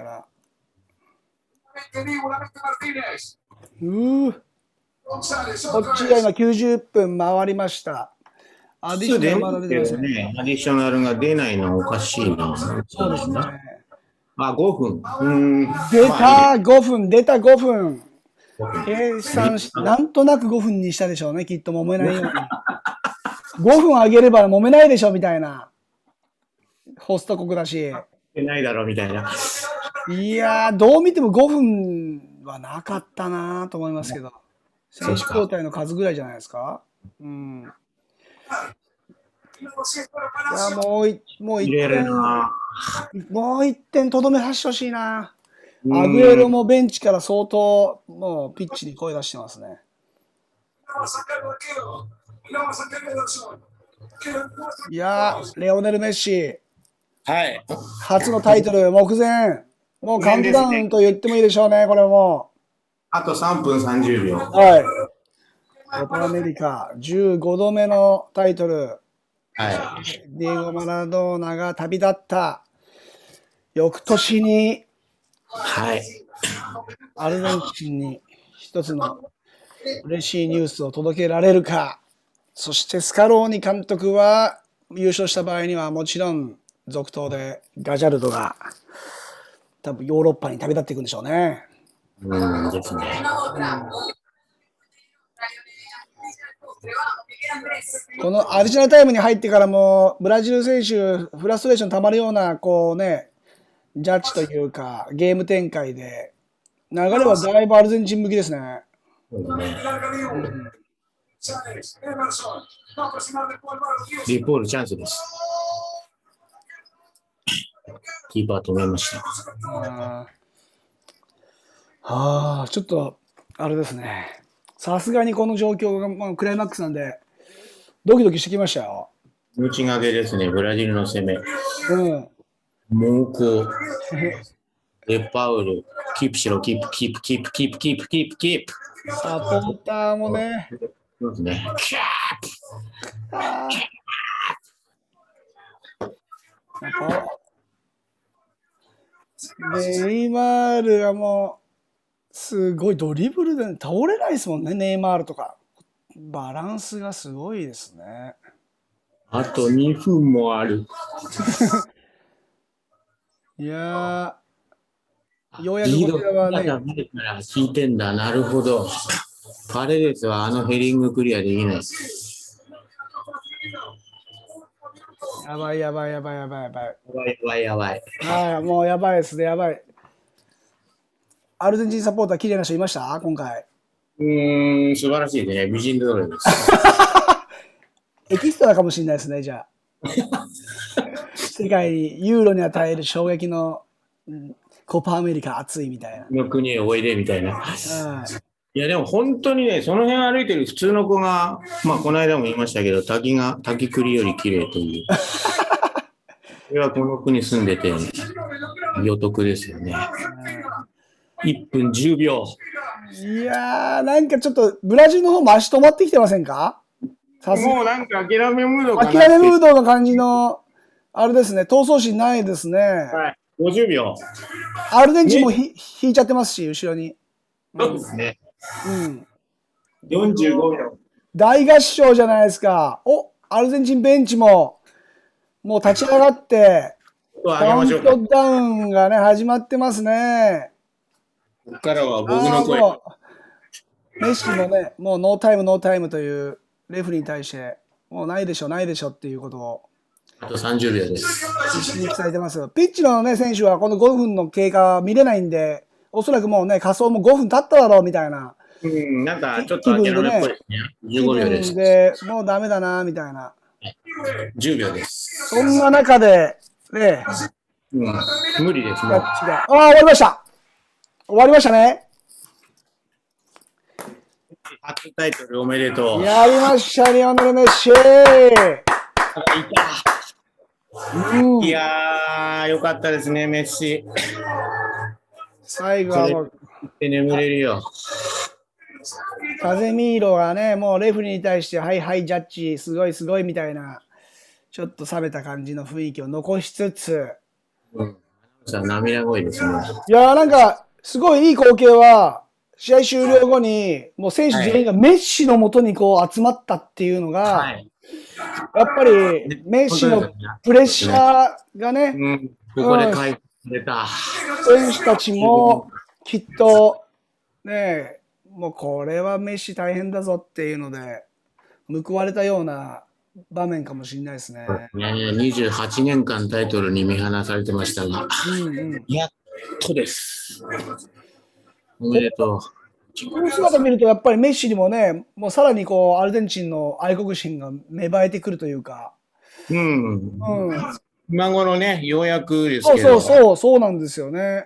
こっちが今90分回りました。アディショナルまだ出てませんね。アディショナルが出ないのおかしいな。 そうですね。 あ、5 分。出た、5分、出た5分。計算し、なんとなく5分にしたでしょうね、きっと揉めないように。5分上げれば揉めないでしょ、みたいな。ホスト国だし。 ないだろ、みたいな。 いやー、どう見ても5分はなかったなと思いますけど。選手交代の数ぐらいじゃないですか。うん。いや、もう一点とどめさせてほしいな。アグエロもベンチから相当、もうピッチに声出してますね。いやー、レオネル・メッシ。 はい。 初のタイトル目前。もうカウントダウンと言ってもいいでしょうね、これも。 あと3分30秒。 はい。コパアメリカ、15度目のタイトル。 はい。 ディエゴ・マラドーナが旅立った翌年に、 はい。 アルゼンチンに一つの嬉しいニュースを届けられるか。そしてスカローニ監督は優勝した場合にはもちろん続投でガジャルドが多分ヨーロッパに旅立っていくんでしょうね。 ですね。 このアディショナルタイムに入ってからもブラジル選手フラストレーションたまるようなこうねジャッジというかゲーム展開で流れはだいぶアルゼンチン向きですね。 リポールチャンスです。キーパー止めました。 ちょっとあれですね。さすがにこの状況が、まあ、クライマックスなんでドキドキしてきましたよ。 内掛けですね、ブラジルの攻め。猛攻。デパウル、キープしろ、キープ。 サポーターもね。 そうですね。キャープ。ネイマールがもう、すごいドリブルで倒れないですもんね、ネイマールとか。バランスがすごいですね。 あと2分もある。 いやー、ようやくこちらはね。 聞いてんだ、なるほど。パレデスはあのヘリングクリアできない。 やばい。 はい、 もうやばいですね、やばい。アルゼンチンサポーター、綺麗な人いました今回。 素晴らしいですね。美人ドレです。 エキストラかもしれないですね、じゃあ。世界にユーロに与える衝撃の、コパアメリカ熱いみたいな。 の国へおいでみたいな。いやでも本当にね、その辺歩いてる普通の子が、まあこの間も言いましたけど、滝栗より綺麗という。それはこの国住んでて、予得ですよね。1分10秒。 いやー、なんかちょっとブラジルの方も足止まってきてませんか？ もうなんか諦めムードかな。 諦めムードの感じの、あれですね、闘争心ないですね。 はい、50秒。 アルゼンチンも引いちゃってますし、後ろに。 そうですね。 45秒。大合唱じゃないですか。アルゼンチンベンチも、もう立ち上がって、カウントダウンがね、始まってますね。 ここからは僕の声。 メッシもね、もうノータイム、ノータイムというレフェリーに対して、もうないでしょ、ないでしょっていうことをあと30秒です。 必死に伝えてます。ピッチのね、選手はこの5分の経過は見れないんで、おそらくもうね、仮想も5分経っただろうみたいななんかちょっ気と諦分でね、 めっぽいですね。 気 15秒です。 分でもうダメだな、みたいな。 10秒です。 そんな中で、ね、 無理です、もう。 違う。ああ、終わりました。終わりましたね。 初タイトルおめでとう。 やりました、リオネル・メッシ。 いやー、よかったですね、メッシ。 最後はもう、 眠れるよ。 カゼミーロがね、もうレフェリーに対して、はいはい、ジャッジ、すごいすごいみたいな、ちょっと冷めた感じの雰囲気を残しつつ、 涙声ですね。 いやーなんか、すごいいい光景は、試合終了後に、もう選手全員がメッシの元にこう集まったっていうのが、 はい、 やっぱりメッシのプレッシャーがね、 ここで回復された。 選手たちもきっと、ね、もうこれはメッシ大変だぞっていうので、報われたような場面かもしれないですね。 28年間タイトルに見放されてましたが、やっとです。おめでとう。 この姿を見ると、やっぱりメッシにもね、もうさらにこう、アルゼンチンの愛国心が芽生えてくるというか。 今頃ね、ようやくですけど。 そうなんですよね。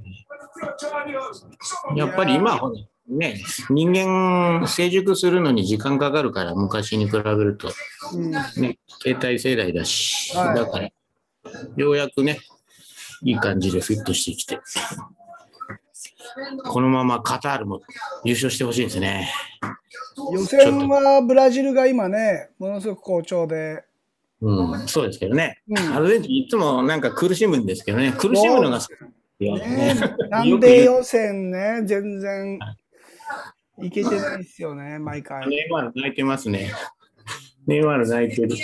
やっぱり今はね、人間成熟するのに時間かかるから、昔に比べると。ね、携帯世代だし、だから、ようやくね、いい感じでフィットしてきて。このままカタールも優勝してほしいですね。 予選はブラジルが今ね、ものすごく好調で。 そうですけどね。アルゼンチンいつもなんか苦しむんですけどね。苦しむのが好き。 なんで予選ね、全然いけてないですよね、毎回。 ネイマール泣いてますね。ネイマール泣いてる。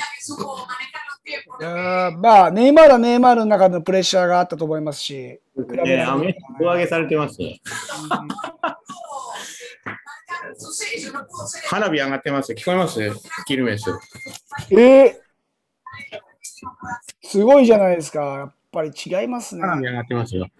まあ、ネイマールはネイマールの中のプレッシャーがあったと思いますし。 上げされてますね。花火上がってます。聞こえます？キルメス。 すごいじゃないですか。やっぱり違いますね。 花火上がってますよ。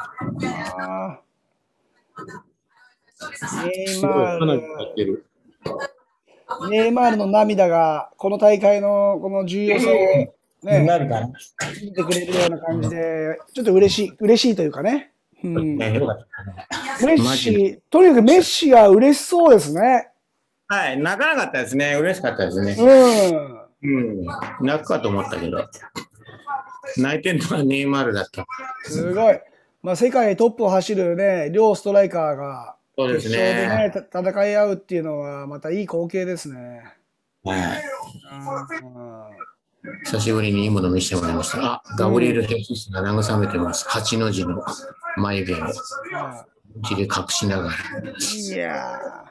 ネイマールの涙がこの大会のこの重要さをね、見てくれるような感じで、ちょっと嬉しいというかね。メッシ、とにかくメッシが嬉しそうですね。 はい、泣かなかったですね。嬉しかったですね。泣くかと思ったけど、泣いてるのはネイマールだった。 すごい。まあ、世界トップを走るね、両ストライカーが決勝でね、戦い合うっていうのはまたいい光景ですね。 はい。久しぶりにいいもの見せてもらいました。ガブリエル・ヘススが慰めてます。8の字の眉毛を口で隠しながら。 いや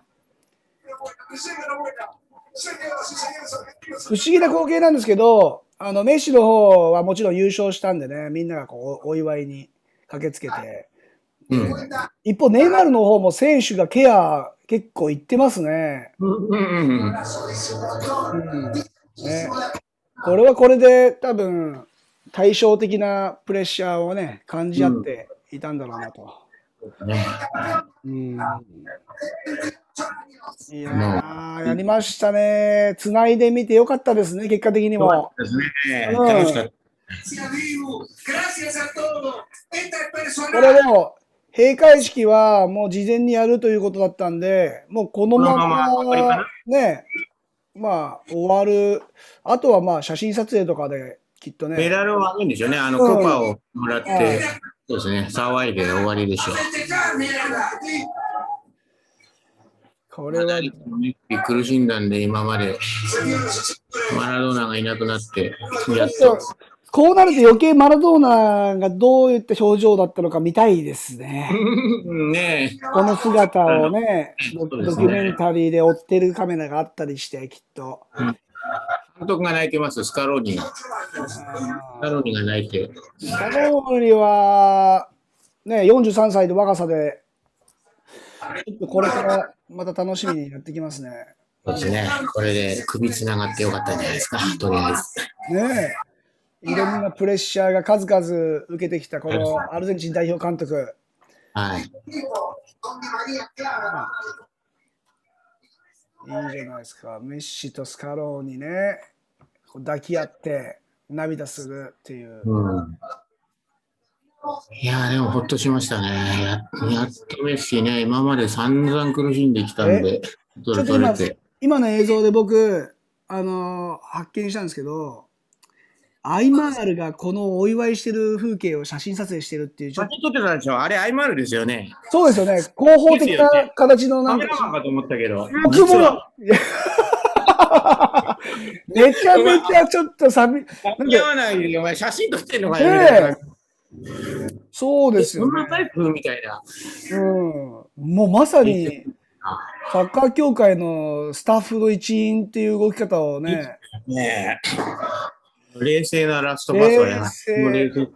不思議な光景なんですけど、メッシの方はもちろん優勝したんでね、みんながこうお祝いに駆けつけて。一方、ネイマールの方も選手がケア結構いってますね。これはこれで多分対照的なプレッシャーをね感じ合っていたんだろうなと。いやー、やりましたね。つないでみてよかったですね、結果的にも。 楽しかった。 これでも閉会式はもう事前にやるということだったんで、もうこのままね、まあ終わる。あとはまあ写真撮影とかできっとね。 メダルをあげるんでしょうね。コパをもらって、そうですね、騒いで終わりでしょう。これは苦しんだんで、今までマラドーナがいなくなって、やっと。 こうなると余計マラドーナがどういった表情だったのか見たいですね。この姿をね、ドキュメンタリーで追ってるカメラがあったりして、きっと。 監督が泣いてます、スカローニが。スカローニが泣いて。 スカローニは、ね、43歳で若さで、 ちょっとこれからまた楽しみになってきますね。 そうですね。これで首つながってよかったんじゃないですか、とりあえず。 ねえ。いろんなプレッシャーが数々受けてきたこのアルゼンチン代表監督。 はい。 いいじゃないですか。メッシとスカローにね、抱き合って涙するっていう。 いやでもほっとしましたね。やっとメッシね、今まで散々苦しんできたんで、 ちょっと今の映像で僕、発見したんですけど、アイマールがこのお祝いしてる風景を写真撮影してるっていう。 写真撮ってたでしょ。あれアイマールですよね。 そうですよね。広報的な形のなんか。 カメラマンかと思ったけど。 僕も。めちゃめちゃちょっと寂しい。 似合わないで、お前写真撮ってんのかよ。 そうですよね。 そんなタイプみたいな。 もうまさに、サッカー協会のスタッフの一員っていう動き方をね。 ねえ。冷静なラストパスはやな。冷静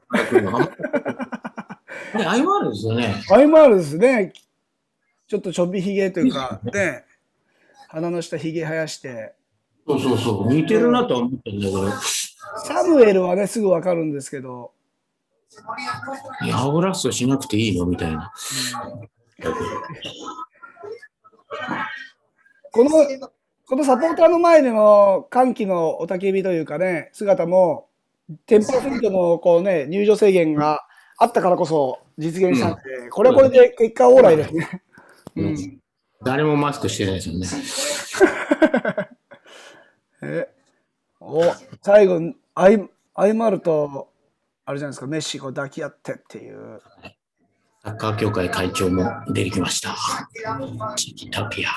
アイマールですよね。 アイマールですね。ちょっとちょびひげというか、ね、鼻の下ひげ生やして。 そう。似てるなと思ったんだけど。 サムエルはね、すぐわかるんですけど。 アオラストしなくていいのみたいな。 このサポーターの前での歓喜の雄たけびというかね、姿も、10% のこうね、入場制限があったからこそ実現したんで、これはこれで結果オーライですね。 誰もマスクしてないですよね。 最後、アイマルと、あれじゃないですか、メッシを抱き合ってっていう。 サッカー協会会長も出てきました。チキタピア。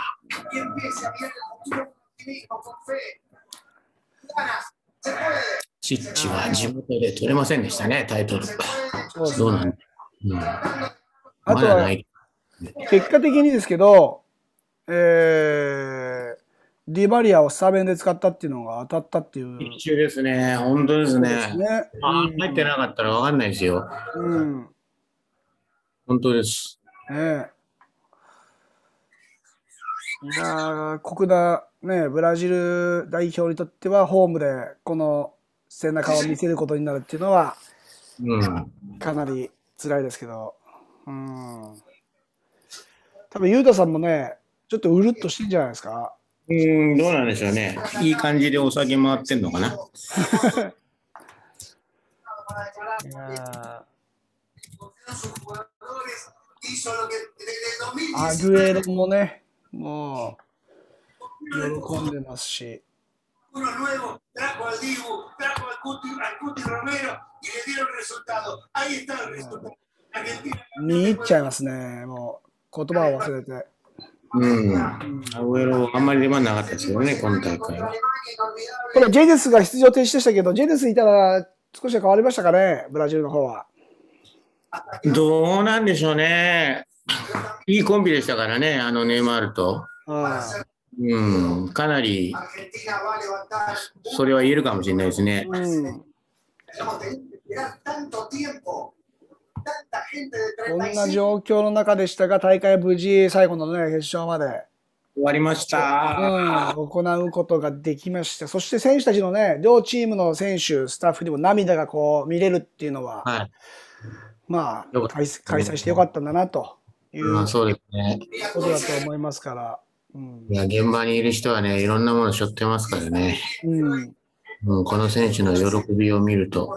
チッチは地元で取れませんでしたね、タイトル。どうなんあとは、結果的にですけど、ディバリアをスタメンで使ったっていうのが当たったっていう。 一中ですね、本当ですね。入ってなかったら分かんないですよ。本当です。 いや酷な、ね、ブラジル代表にとってはホームでこの背中を見せることになるっていうのは、かなり辛いですけど、多分、ゆうたさんもね、ちょっとうるっとしてんじゃないですか。 どうなんでしょうね。いい感じでお酒回ってんのかな。 アグエロもね、もう喜んでますし。見入っちゃいますね。もう言葉を忘れて。 アグエロあんまり出番なかったですけどね、今大会は。 これジェデスが出場停止でしたけど、ジェデスいたら少し変わりましたかね、ブラジルの方は。 どうなんでしょうね。いいコンビでしたからね、ネイマールと。かなり、それは言えるかもしれないですね。 こんな状況の中でしたが、大会無事、最後のね、決勝まで。 終わりました。 行うことができました。そして選手たちのね、両チームの選手、スタッフにも涙がこう見れるっていうのは、まあ、開催してよかったんだなということだと思いますから。 いや、現場にいる人はね、いろんなもの背負ってますからね。この選手の喜びを見ると。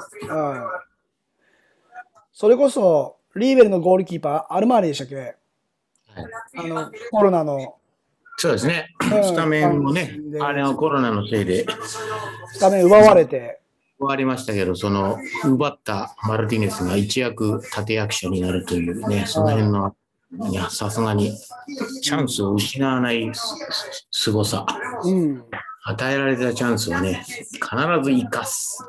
それこそ、リーベルのゴールキーパー、アルマーニでしたっけ？コロナの。 そうですね。スタメンもね、あれはコロナのせいで。 スタメン奪われて。 終わりましたけど、その奪ったマルティネスが一躍立役者になるというね、その辺の、いや、さすがにチャンスを失わないすごさ。与えられたチャンスはね、必ず生かす。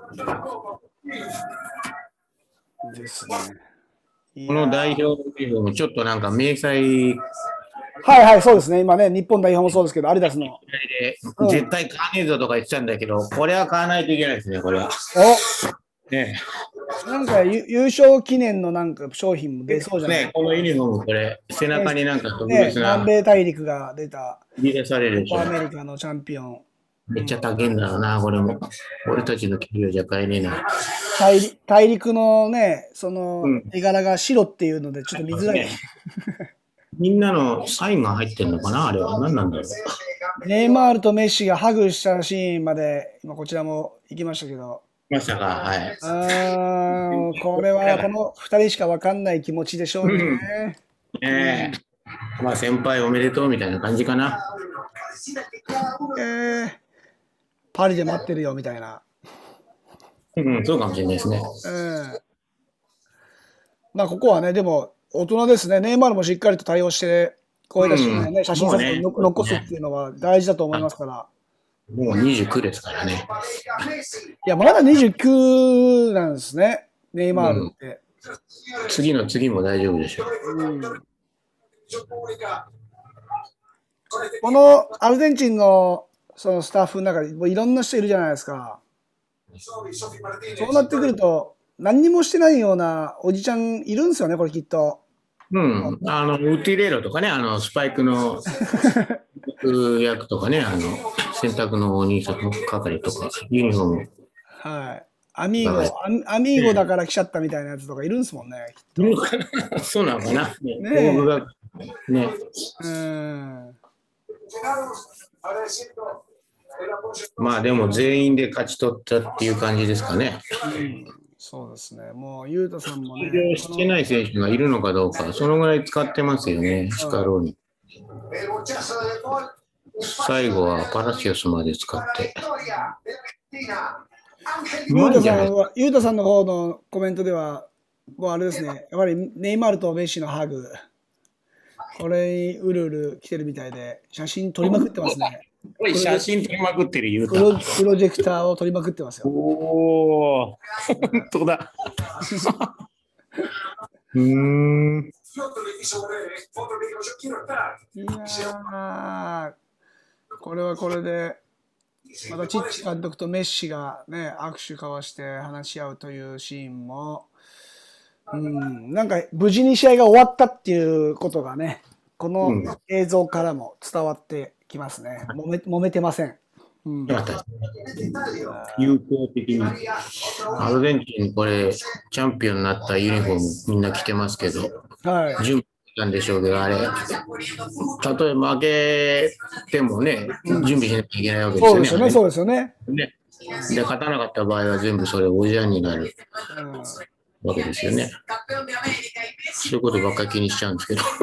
ですね。 この代表チームもちょっとなんか明細。 そうですね。今ね、日本代表もそうですけど、アディダスの。 絶対買わねえぞとか言ってたんだけど、これは買わないといけないですね、これは。ね、 なんか優勝記念のなんか商品も出そうじゃないね、このユニフォーム、これ、背中になんか特ね、 別な南米大陸が出た入れされるでしょ。 コパアメリカのチャンピオン。 めっちゃ高いんだろうな、これも。俺たちの給料じゃ買えねえな。 大陸のね、そのうん絵柄が白っていうのでちょっと見づらい。 みんなのサインが入ってんのかな、あれは。何なんだろう。 ネイマールとメッシがハグしたシーンまで、今こちらも行きましたけど、 ましたか、はい。 これはこの2人しか分かんない気持ちでしょうね。 ねえ。まあ、先輩おめでとうみたいな感じかな。 パリで待ってるよみたいな。 うん、そうかもしれないですね。 まあ、ここはね、でも、大人ですね。ネイマールもしっかりと対応して、声出しね、写真撮影を残すっていうのは大事だと思いますから。 もう29ですからね。 いや、まだ29なんですね。ネイマールって。 次の次も大丈夫でしょう。 このアルゼンチンのそのスタッフの中でもういろんな人いるじゃないですか。そうなってくると、何にもしてないようなおじちゃんいるんですよね、これきっと。 うん。ウティレーロとかね、スパイクの役とかね、洗濯のお兄さんの係とか、ユニフォーム。 はい。アミーゴだから来ちゃったみたいなやつとかいるんですもんね。 いるのかなそうなのかなね。まあでも全員で勝ち取ったっていう感じですかね。 そうですね。もう、ゆうたさんもね。 出場してない選手がいるのかどうか、そのぐらい使ってますよね、スカローニ。最後はパラシオスまで使って。 ゆうたさんの方のコメントでは、もうあれですね、やっぱりネイマールとメッシのハグ、これにうるうる来てるみたいで、写真撮りまくってますね。 写真撮りまくってる言うた。 プロジェクターを撮りまくってますよ。 おお、本当だ。いやこれはこれで、またチッチ監督とメッシがね、握手交わして話し合うというシーンも、なんか無事に試合が終わったっていうことがね、この映像からも伝わってきますね。揉めてません。 有効的に。アルゼンチン、これ、チャンピオンになったユニフォームみんな着てますけど、準備したんでしょうけど、あれ、たとえ負けてもね、準備しなきゃいけないわけですよね。 そうですよね。 で、勝たなかった場合は全部それおじゃんになるわけですよね。そういうことばっかり気にしちゃうんですけど。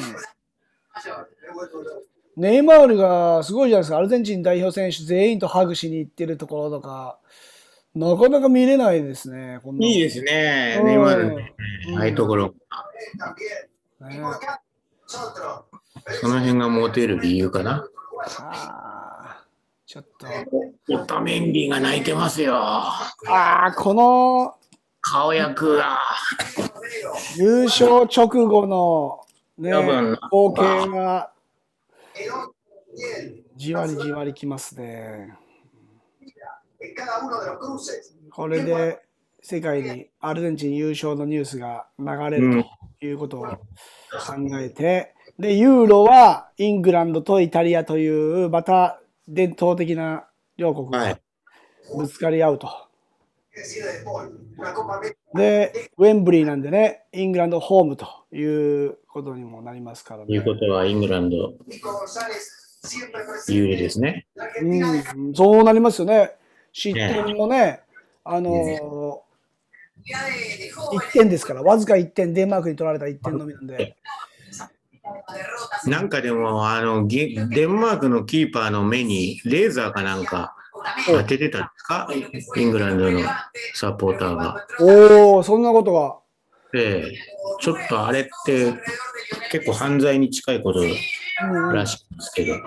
ネイマールがすごいじゃないですか。アルゼンチン代表選手全員とハグしに行ってるところとか、なかなか見れないですね。 いいですね、ネイマール。ああいうところ。その辺がモテる理由かな。 ちょっと。 オタメンディが泣いてますよ。 この顔役が。 優勝直後のね、光景がじわりじわりきますね。これで世界にアルゼンチン優勝のニュースが流れるということを考えて、で、ユーロはイングランドとイタリアというまた伝統的な両国がぶつかり合うと。で、ウェンブリーなんでね、イングランドホームということにもなりますからね。 ということはイングランド有利ですね。 そうなりますよね。失点もね、1点ですから、わずか1点、デンマークに取られた1点のみなんで。 なんかでも、デンマークのキーパーの目にレーザーかなんか当ててたんですか、イングランドのサポーターが。 そんなことが。 ちょっとあれって結構犯罪に近いことらしいんですけど。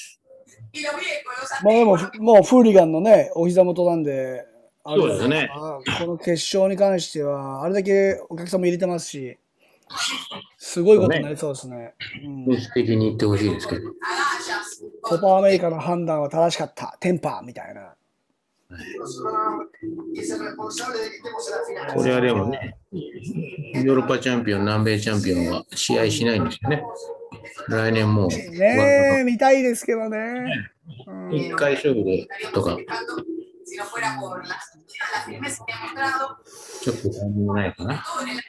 まあでも、もうフーリガンのね、お膝元なんで、 そうですね。 この決勝に関しては、あれだけお客さんも入れてますし、すごいことになりそうですね。 意識的に言ってほしいですけど。 コパアメリカの判断は正しかった、テンパーみたいな。 これはでもね、ヨーロッパチャンピオン、南米チャンピオンは試合しないんですよね。来年もう。 ねえ、見たいですけどね。 一回勝負でとか。ちょっとタイミングないかな。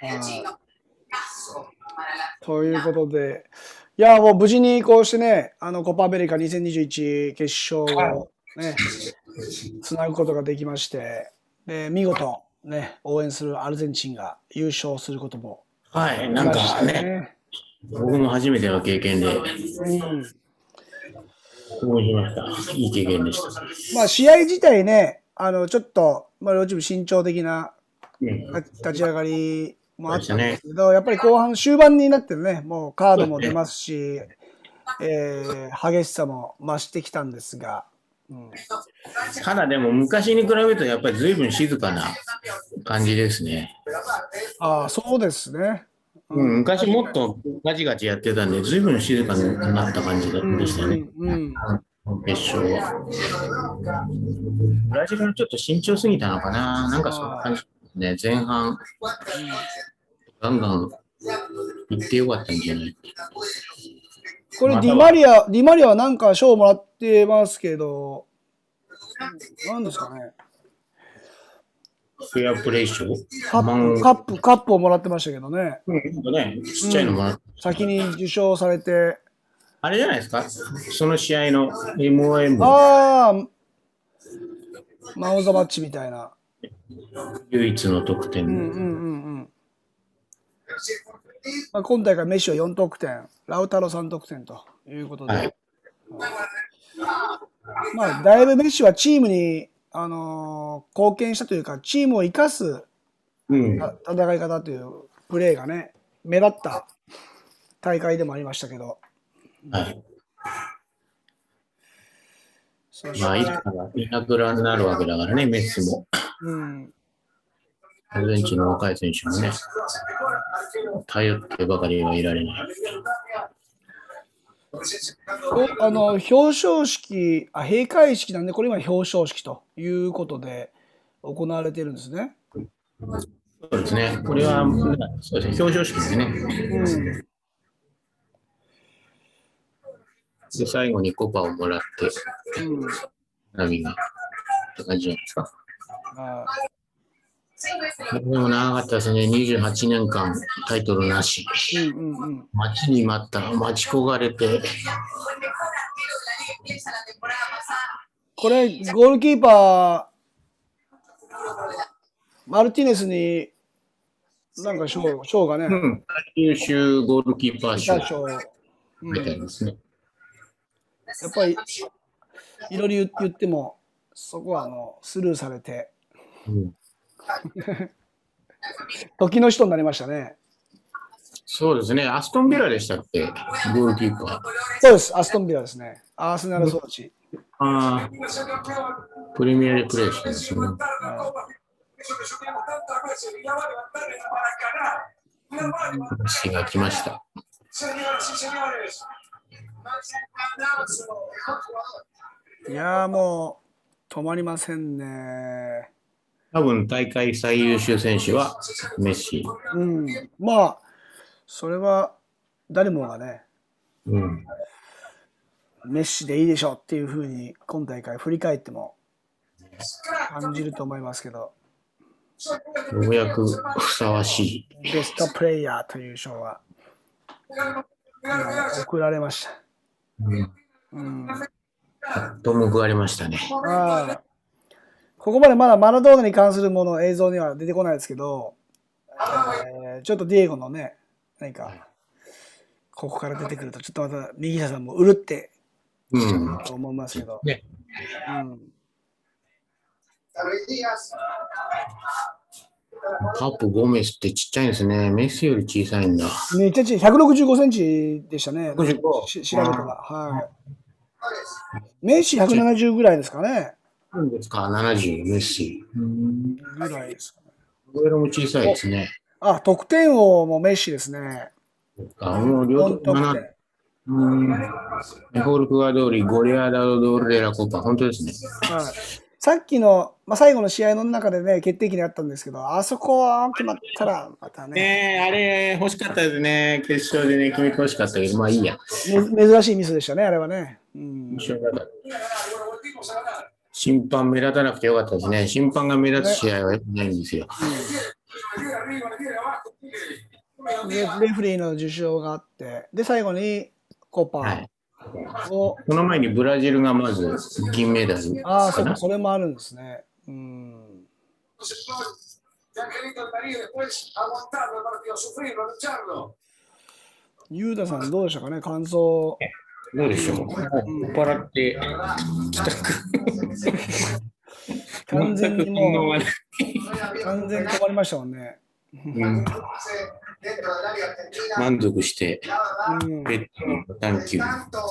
ということで、いや、もう無事にこうしてね、コパアメリカ2021決勝をね、つなぐことができまして、で、見事、ね、応援するアルゼンチンが優勝することも、 はい、なんかね、僕も初めての経験で、応援しました。いい経験でした。 まあ、試合自体ね、ちょっと、まあ、両チーム慎重的な立ち上がりもあったんですけど、やっぱり後半、終盤になってね、もうカードも出ますし、激しさも増してきたんですが、 ただでも昔に比べるとやっぱり随分静かな感じですね。 ああ、そうですね。 昔もっとガチガチやってたんで、随分静かになった感じでしたね。決勝は。ブラジルはちょっと慎重すぎたのかな。なんかそんな感じですね。前半、ガンガン行ってよかったんじゃない。 これ、ディマリアはなんか賞をもらってますけど、なんですかね。 フェアプレイ賞カップをもらってましたけどね。 ちっちゃいのもらって、 先に受賞されて。 あれじゃないですか、その試合の MOM。 ああ、マン・オブ・ザ・マッチみたいな。 唯一の得点。 まあ、今大会メッシは4得点、ラウタロ3得点ということで。はい、まあ、だいぶメッシはチームに、貢献したというか、チームを生かす戦い方というプレーがね、目立った大会でもありましたけど。 はい。まあ、いつかいなくなるわけだからね、メッシも。アルゼンチンの若い選手もね、頼ってばかりはいられない。 表彰式、閉会式なんで、これ今表彰式ということで行われているんですね。 そうですね。これは、そうですね、表彰式ですね。で、最後にコパをもらって、波が、って感じじゃないですか。でも長かったですね。28年間タイトルなし。待ちに待った、待ち焦がれて。 これ、ゴールキーパー、マルティネスに、なんか賞がね。 優秀ゴールキーパー賞みたいですね。 やっぱり、いろいろ言っても、そこはスルーされて。時の人になりましたね。 そうですね。アストンビラでしたっけ、ゴールキーパー。 そうです、アストンビラですね。アーセナル育ち。 プレミアでプレーしてるんですね。メが来ました。 いやーもう止まりませんね。 多分大会最優秀選手はメッシ。 まあそれは誰もがね、メッシでいいでしょうっていうふうに今大会振り返っても感じると思いますけど、 ようやくふさわしいベストプレイヤーという賞は贈られました。 と報われましたね。 ここまでまだマラドーナに関するもの映像には出てこないですけど、ちょっとディエゴのね、何かここから出てくるとちょっとまた右下さんもうるってと思いますけど。 カップゴメスってちっちゃいんですね。メッシより小さいんだ。 めっちゃ小さい。165センチでしたね。調べたら。メッシ170ぐらいですかね。 何ですか、70、メッシ。 ぐらいですかね。 ゴエロも小さいですね。 得点王もメッシですね。 もう両得点。メホルクワドーリ、ゴレアダドールデラコパ、本当ですね。 さっきの、最後の試合の中でね、決定機にあったんですけど、あそこは決まったら、またね。 あれ欲しかったですね。決勝でね、決めて欲しかったけど、まあいいや。 珍しいミスでしたね、あれはね。 審判目立たなくてよかったですね。審判が目立つ試合はよくないんですよ。 レフリーの受賞があって、で、最後にコパを、この前にブラジルがまず銀メダル。 ああ、そうか、それもあるんですね。ユータさん、どうでしたかね、感想。 どうでしょう。酔っ払って帰宅。 完全にもう、完全に止まりましたもんね。 満足して、ベッドに探求。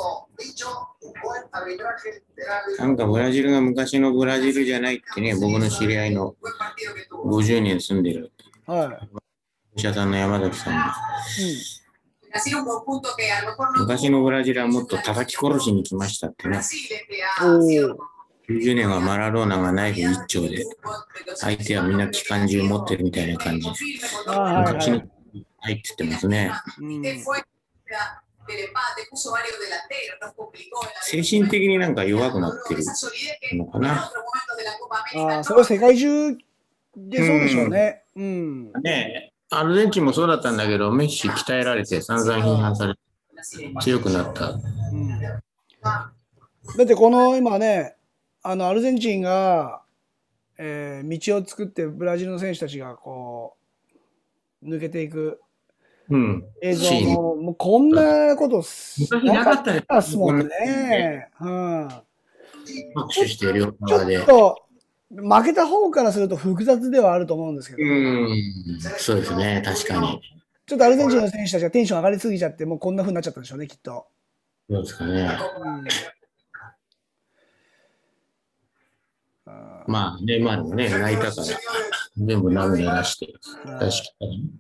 なんかブラジルが昔のブラジルじゃないってね、僕の知り合いの50年住んでる、お医者さんの山崎さんが。昔のブラジルはもっと叩き殺しに来ましたってね。90年はマラドーナがナイフ一丁で、相手はみんな機関銃持ってるみたいな感じ。昔に入ってってますね。精神的になんか弱くなってるのかな。 それは世界中でそうでしょうね。 ねえ、アルゼンチンもそうだったんだけど、メッシ鍛えられて散々批判されて強くなった。 だってこの今ね、アルゼンチンが、道を作ってブラジルの選手たちがこう抜けていく映像も、もうこんなことなかったですもんね。 拍手してるよ。 ちょっと負けた方からすると複雑ではあると思うんですけど。 そうですね、確かに。 ちょっとアルゼンチンの選手たちがテンション上がりすぎちゃって、もうこんな風になっちゃったんでしょうね、きっと。 そうですかね。まあ、ネイマールもね、泣いたから、全部涙出して、確かに。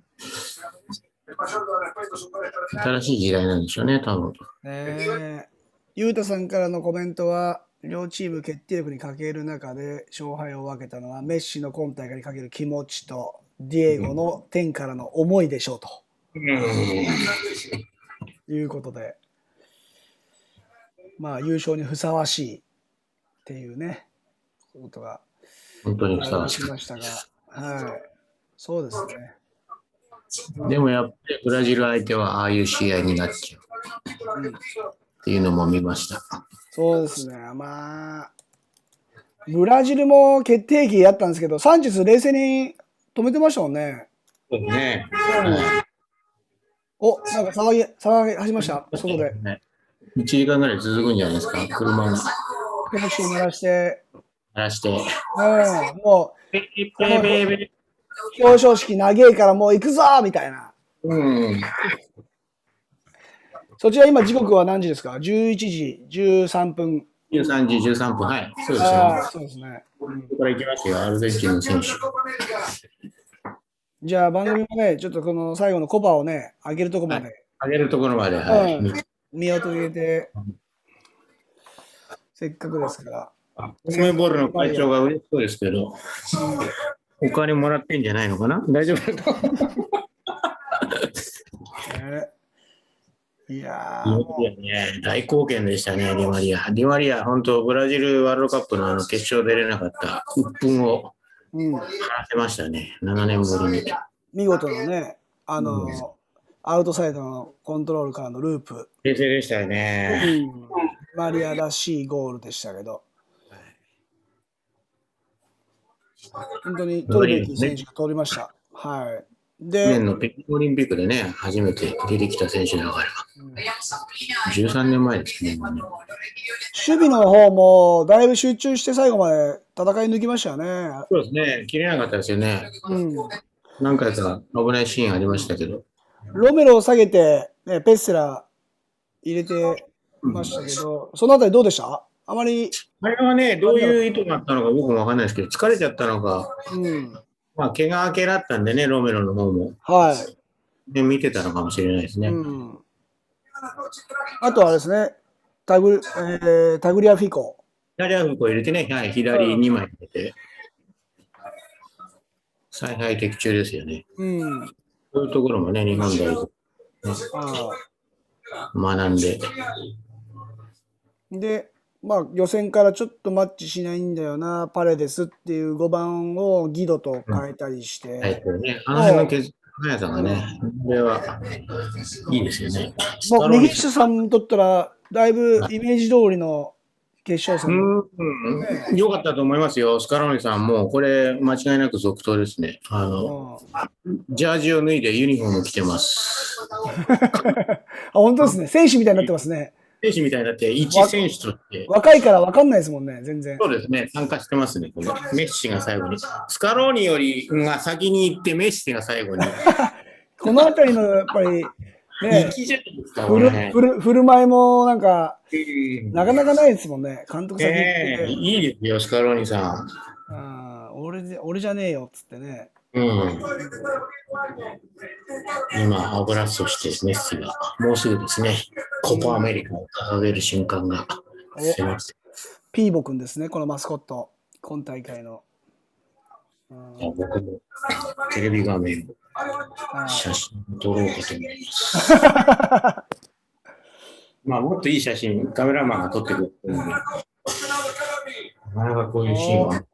新しい時代なんでしょうね、多分。 ゆうたさんからのコメントは、両チーム決定力に欠ける中で勝敗を分けたのは、メッシの今大会にかける気持ちと、ディエゴの天からの思いでしょうと。いうことで、まあ、優勝にふさわしいっていうね、ことが本当にふさわしましたが、そうですね。 でもやっぱりブラジル相手はああいう試合になっちゃうっていうのも見ました。 そうですね。まあ、ブラジルも決定機やったんですけど、サンチェス冷静に止めてましたもんね。 そうですね。 なんか騒ぎ始めました、外で。 1時間ぐらい続くんじゃないですか、車が。 タクシー鳴らして。もう、表彰式長いからもう行くぞみたいな。そちら今時刻は何時ですか ?11 時13分。 13時13分、はい。そうですよ。そうですね。 ここから行きますよ、アルゼンチンの選手。 じゃあ番組もね、ちょっとこの最後のコパをね、上げるところまで。 上げるところまで、 見落とげて、せっかくですから。 コメボールの会長が嬉しそうですけど、お金もらってんじゃないのかな大丈夫だと。 いや大貢献でしたね、ディマリア。ディマリア、本当、ブラジルワールドカップの決勝出れなかった鬱憤を晴らせましたね、7年ぶりに。 見事なね、アウトサイドのコントロールからのループ。 冷静でしたよね。 マリアらしいゴールでしたけど。本当に取るべき選手が取りました。 去年の北京オリンピックでね、初めて出てきた選手だから、13年前ですね。 守備の方もだいぶ集中して最後まで戦い抜きましたよね。 そうですね、切れなかったですよね。何回か危ないシーンありましたけど。 ロメロを下げて、ペッセラ入れてましたけど、そのあたりどうでした？あまり。 あれはね、どういう意図があったのか僕もわかんないですけど、疲れちゃったのか。まあ、怪我明けだったんでね、ロメロの方も。で、見てたのかもしれないですね。 あとはですね、タグリアフィコ。 左ハーフを入れてね、はい、左2枚入れて、采配的中ですよね。そういうところもね、日本代表、学んで。 で、まあ、予選からちょっとマッチしないんだよな、パレデスっていう5番をギドと変えたりして。 ね、あの辺の速さがね、これはいいですよね。 もう、右下さんにとったら、だいぶイメージ通りの決勝戦。 良かったと思いますよ。スカローニさんも、これ、間違いなく続投ですね。ジャージを脱いでユニフォーム着てます。 本当ですね。選手みたいになってますね。 選手みたいになって、一選手として。 若いから分かんないですもんね、全然。 そうですね、参加してますね、これメッシが最後に。スカローニよりが先に行って、メッシが最後に。このあたりの、やっぱり、ね、振る舞いもなんか、なかなかないですもんね、監督先行って。 いいですよ、スカローニさん。俺じゃねえよっつってね。 今、アブラストしてメッシが、もうすぐですね、コパアメリカを掲げる瞬間が迫って。 ピーボくんですね、このマスコット、今大会の。 僕もテレビ画面を写真撮ろうかと思います。まあ、もっといい写真、カメラマンが撮ってくるので、なかなかこういうシーンは。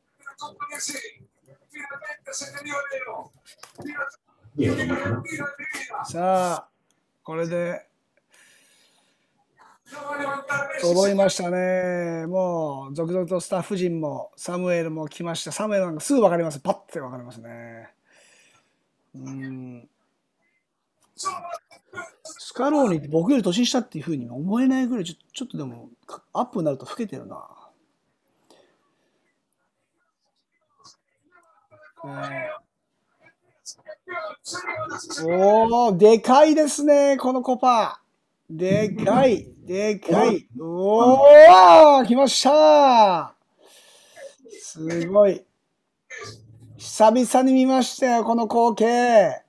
さあ、これで揃いましたね。もう続々とスタッフ陣もサムエルも来ました。サムエルなんかすぐ分かります。パッて分かりますね。スカローニって僕より年下っていうふうに思えないぐらいちょっとでもアップになると老けてるな。おー、でかいですね、このコパ。でかい、でかい。おー、来ましたすごい。久々に見ましたよ、この光景。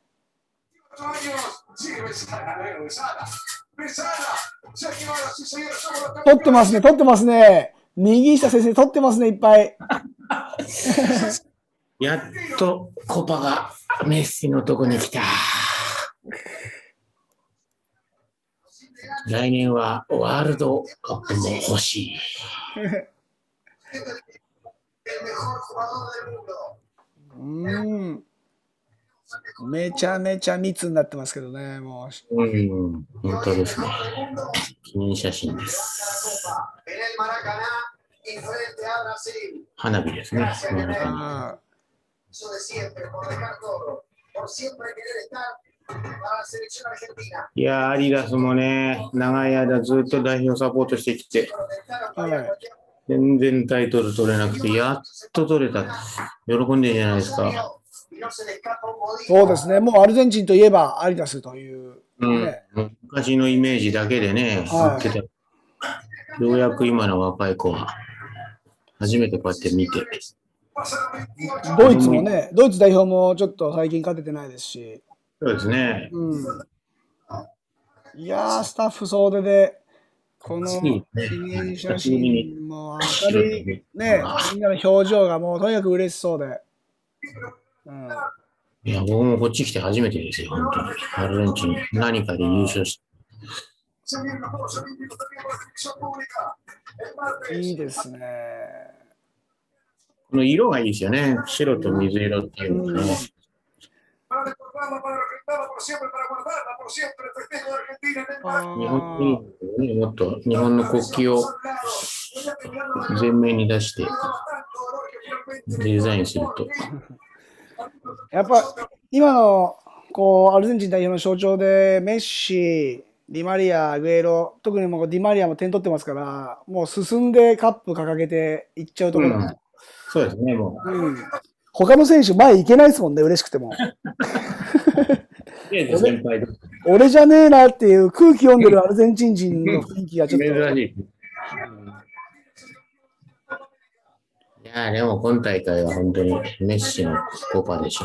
撮ってますね、撮ってますね。右下先生、撮ってますね、いっぱい。 やっとコパがメッシのとこに来た。来年はワールドカップも欲しい。 めちゃめちゃ密になってますけどね、もう。 本当ですね。記念写真です。花火ですね。いやアディダスもね、長い間ずっと代表サポートしてきて、全然タイトル取れなくて、やっと取れた。喜んでるじゃないですか。 そうですね、もうアルゼンチンといえばアディダスという、ね昔のイメージだけでね、ようやく今の若い子は初めてこうやって見て。 ドイツもね、ドイツ代表もちょっと最近勝ててないですし。 そうですね。 いやー、スタッフ総出で、この記念写真も明るい、ね、みんなの表情がもうとにかく嬉しそうで。 いや、僕もこっち来て初めてですよ、本当に。アルゼンチン、何かで優勝して。 いいですね。 この色がいいですよね。白と水色っていうのがね。日本にもっと日本の国旗を前面に出してデザインすると。 やっぱ今のこうアルゼンチン代表の象徴でメッシ、ディマリア、グエロ、特にもうディマリアも点取ってますから、もう進んでカップ掲げていっちゃうところ、 そうですね、もう。 他の選手前行けないですもんね、嬉しくても。俺じゃねえなっていう空気読んでるアルゼンチン人の雰囲気がちょっと。珍しい。 いやでも今大会は本当にメッシのコパでしょ。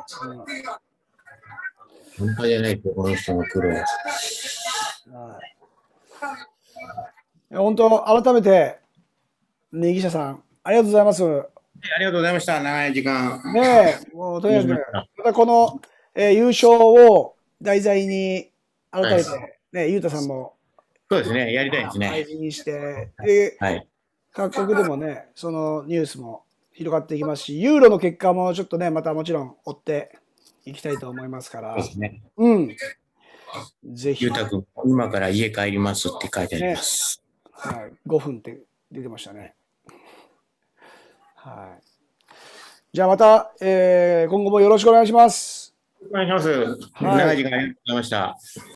半端じゃないとこの人の苦労。 本当改めて右下さん、ありがとうございます。 ありがとうございました。長い時間。 ねえ、もうとにかく、またこの、優勝を題材に、改めて、ね、ゆうたさんも、 そうですね、やりたいですね。 配信して、で、各国でもね、そのニュースも広がっていきますし、ユーロの結果もちょっとね、またもちろん追っていきたいと思いますから。 そうですね。 うん。ぜひ。 ゆうたくん、今から家帰りますって書いてあります。 ね、はい、5分って出てましたね。はい。じゃあまた、今後もよろしくお願いします。 お願いします。はい、長い時間ありがとうございました。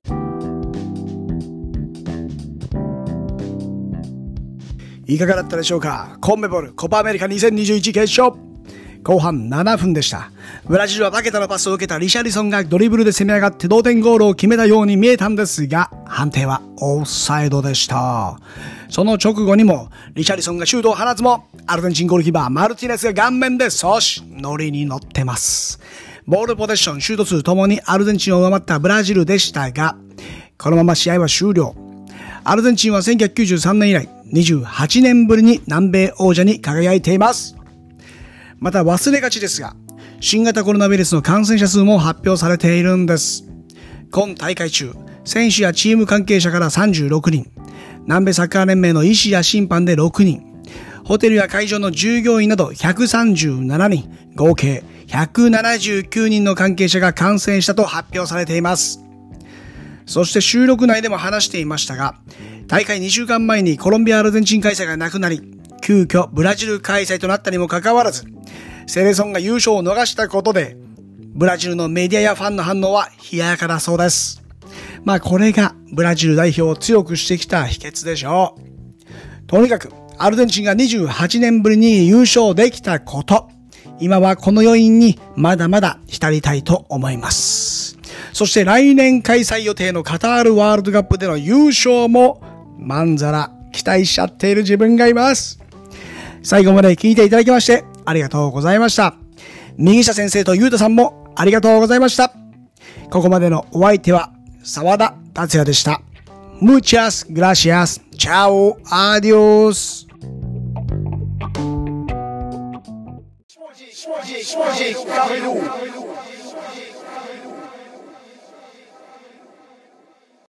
いかがだったでしょうか。コンメボルコパアメリカ2021決勝。後半7分でした。ブラジルはバケタのパスを受けたリシャリソンがドリブルで攻め上がって同点ゴールを決めたように見えたんですが、判定はオフサイドでした。その直後にもリシャリソンがシュートを放つも、アルゼンチンゴールキーパーマルティネスが顔面で阻止。ノリに乗ってます。ボールポゼッション、シュート数ともにアルゼンチンを上回ったブラジルでしたが、このまま試合は終了。アルゼンチンは1993年以来28年ぶりに南米王者に輝いています。また忘れがちですが、新型コロナウイルスの感染者数も発表されているんです。今大会中、選手やチーム関係者から36人、南米サッカー連盟の医師や審判で6人、ホテルや会場の従業員など137人、合計179人の関係者が感染したと発表されています。そして収録内でも話していましたが、大会2週間前にコロンビア・アルゼンチン開催がなくなり、急遽ブラジル開催となったにもかかわらず、セレソンが優勝を逃したことで、ブラジルのメディアやファンの反応は冷ややかだそうです。まあこれがブラジル代表を強くしてきた秘訣でしょう。とにかくアルゼンチンが28年ぶりに優勝できたこと、今はこの余韻にまだまだ浸りたいと思います。そして来年開催予定のカタールワールドカップでの優勝もまんざら期待しちゃっている自分がいます。最後まで聞いていただきましてありがとうございました。右下先生とゆうたさんもありがとうございました。ここまでのお相手は澤田達也でした。Muchas gracias. Chao. Adiós. Carré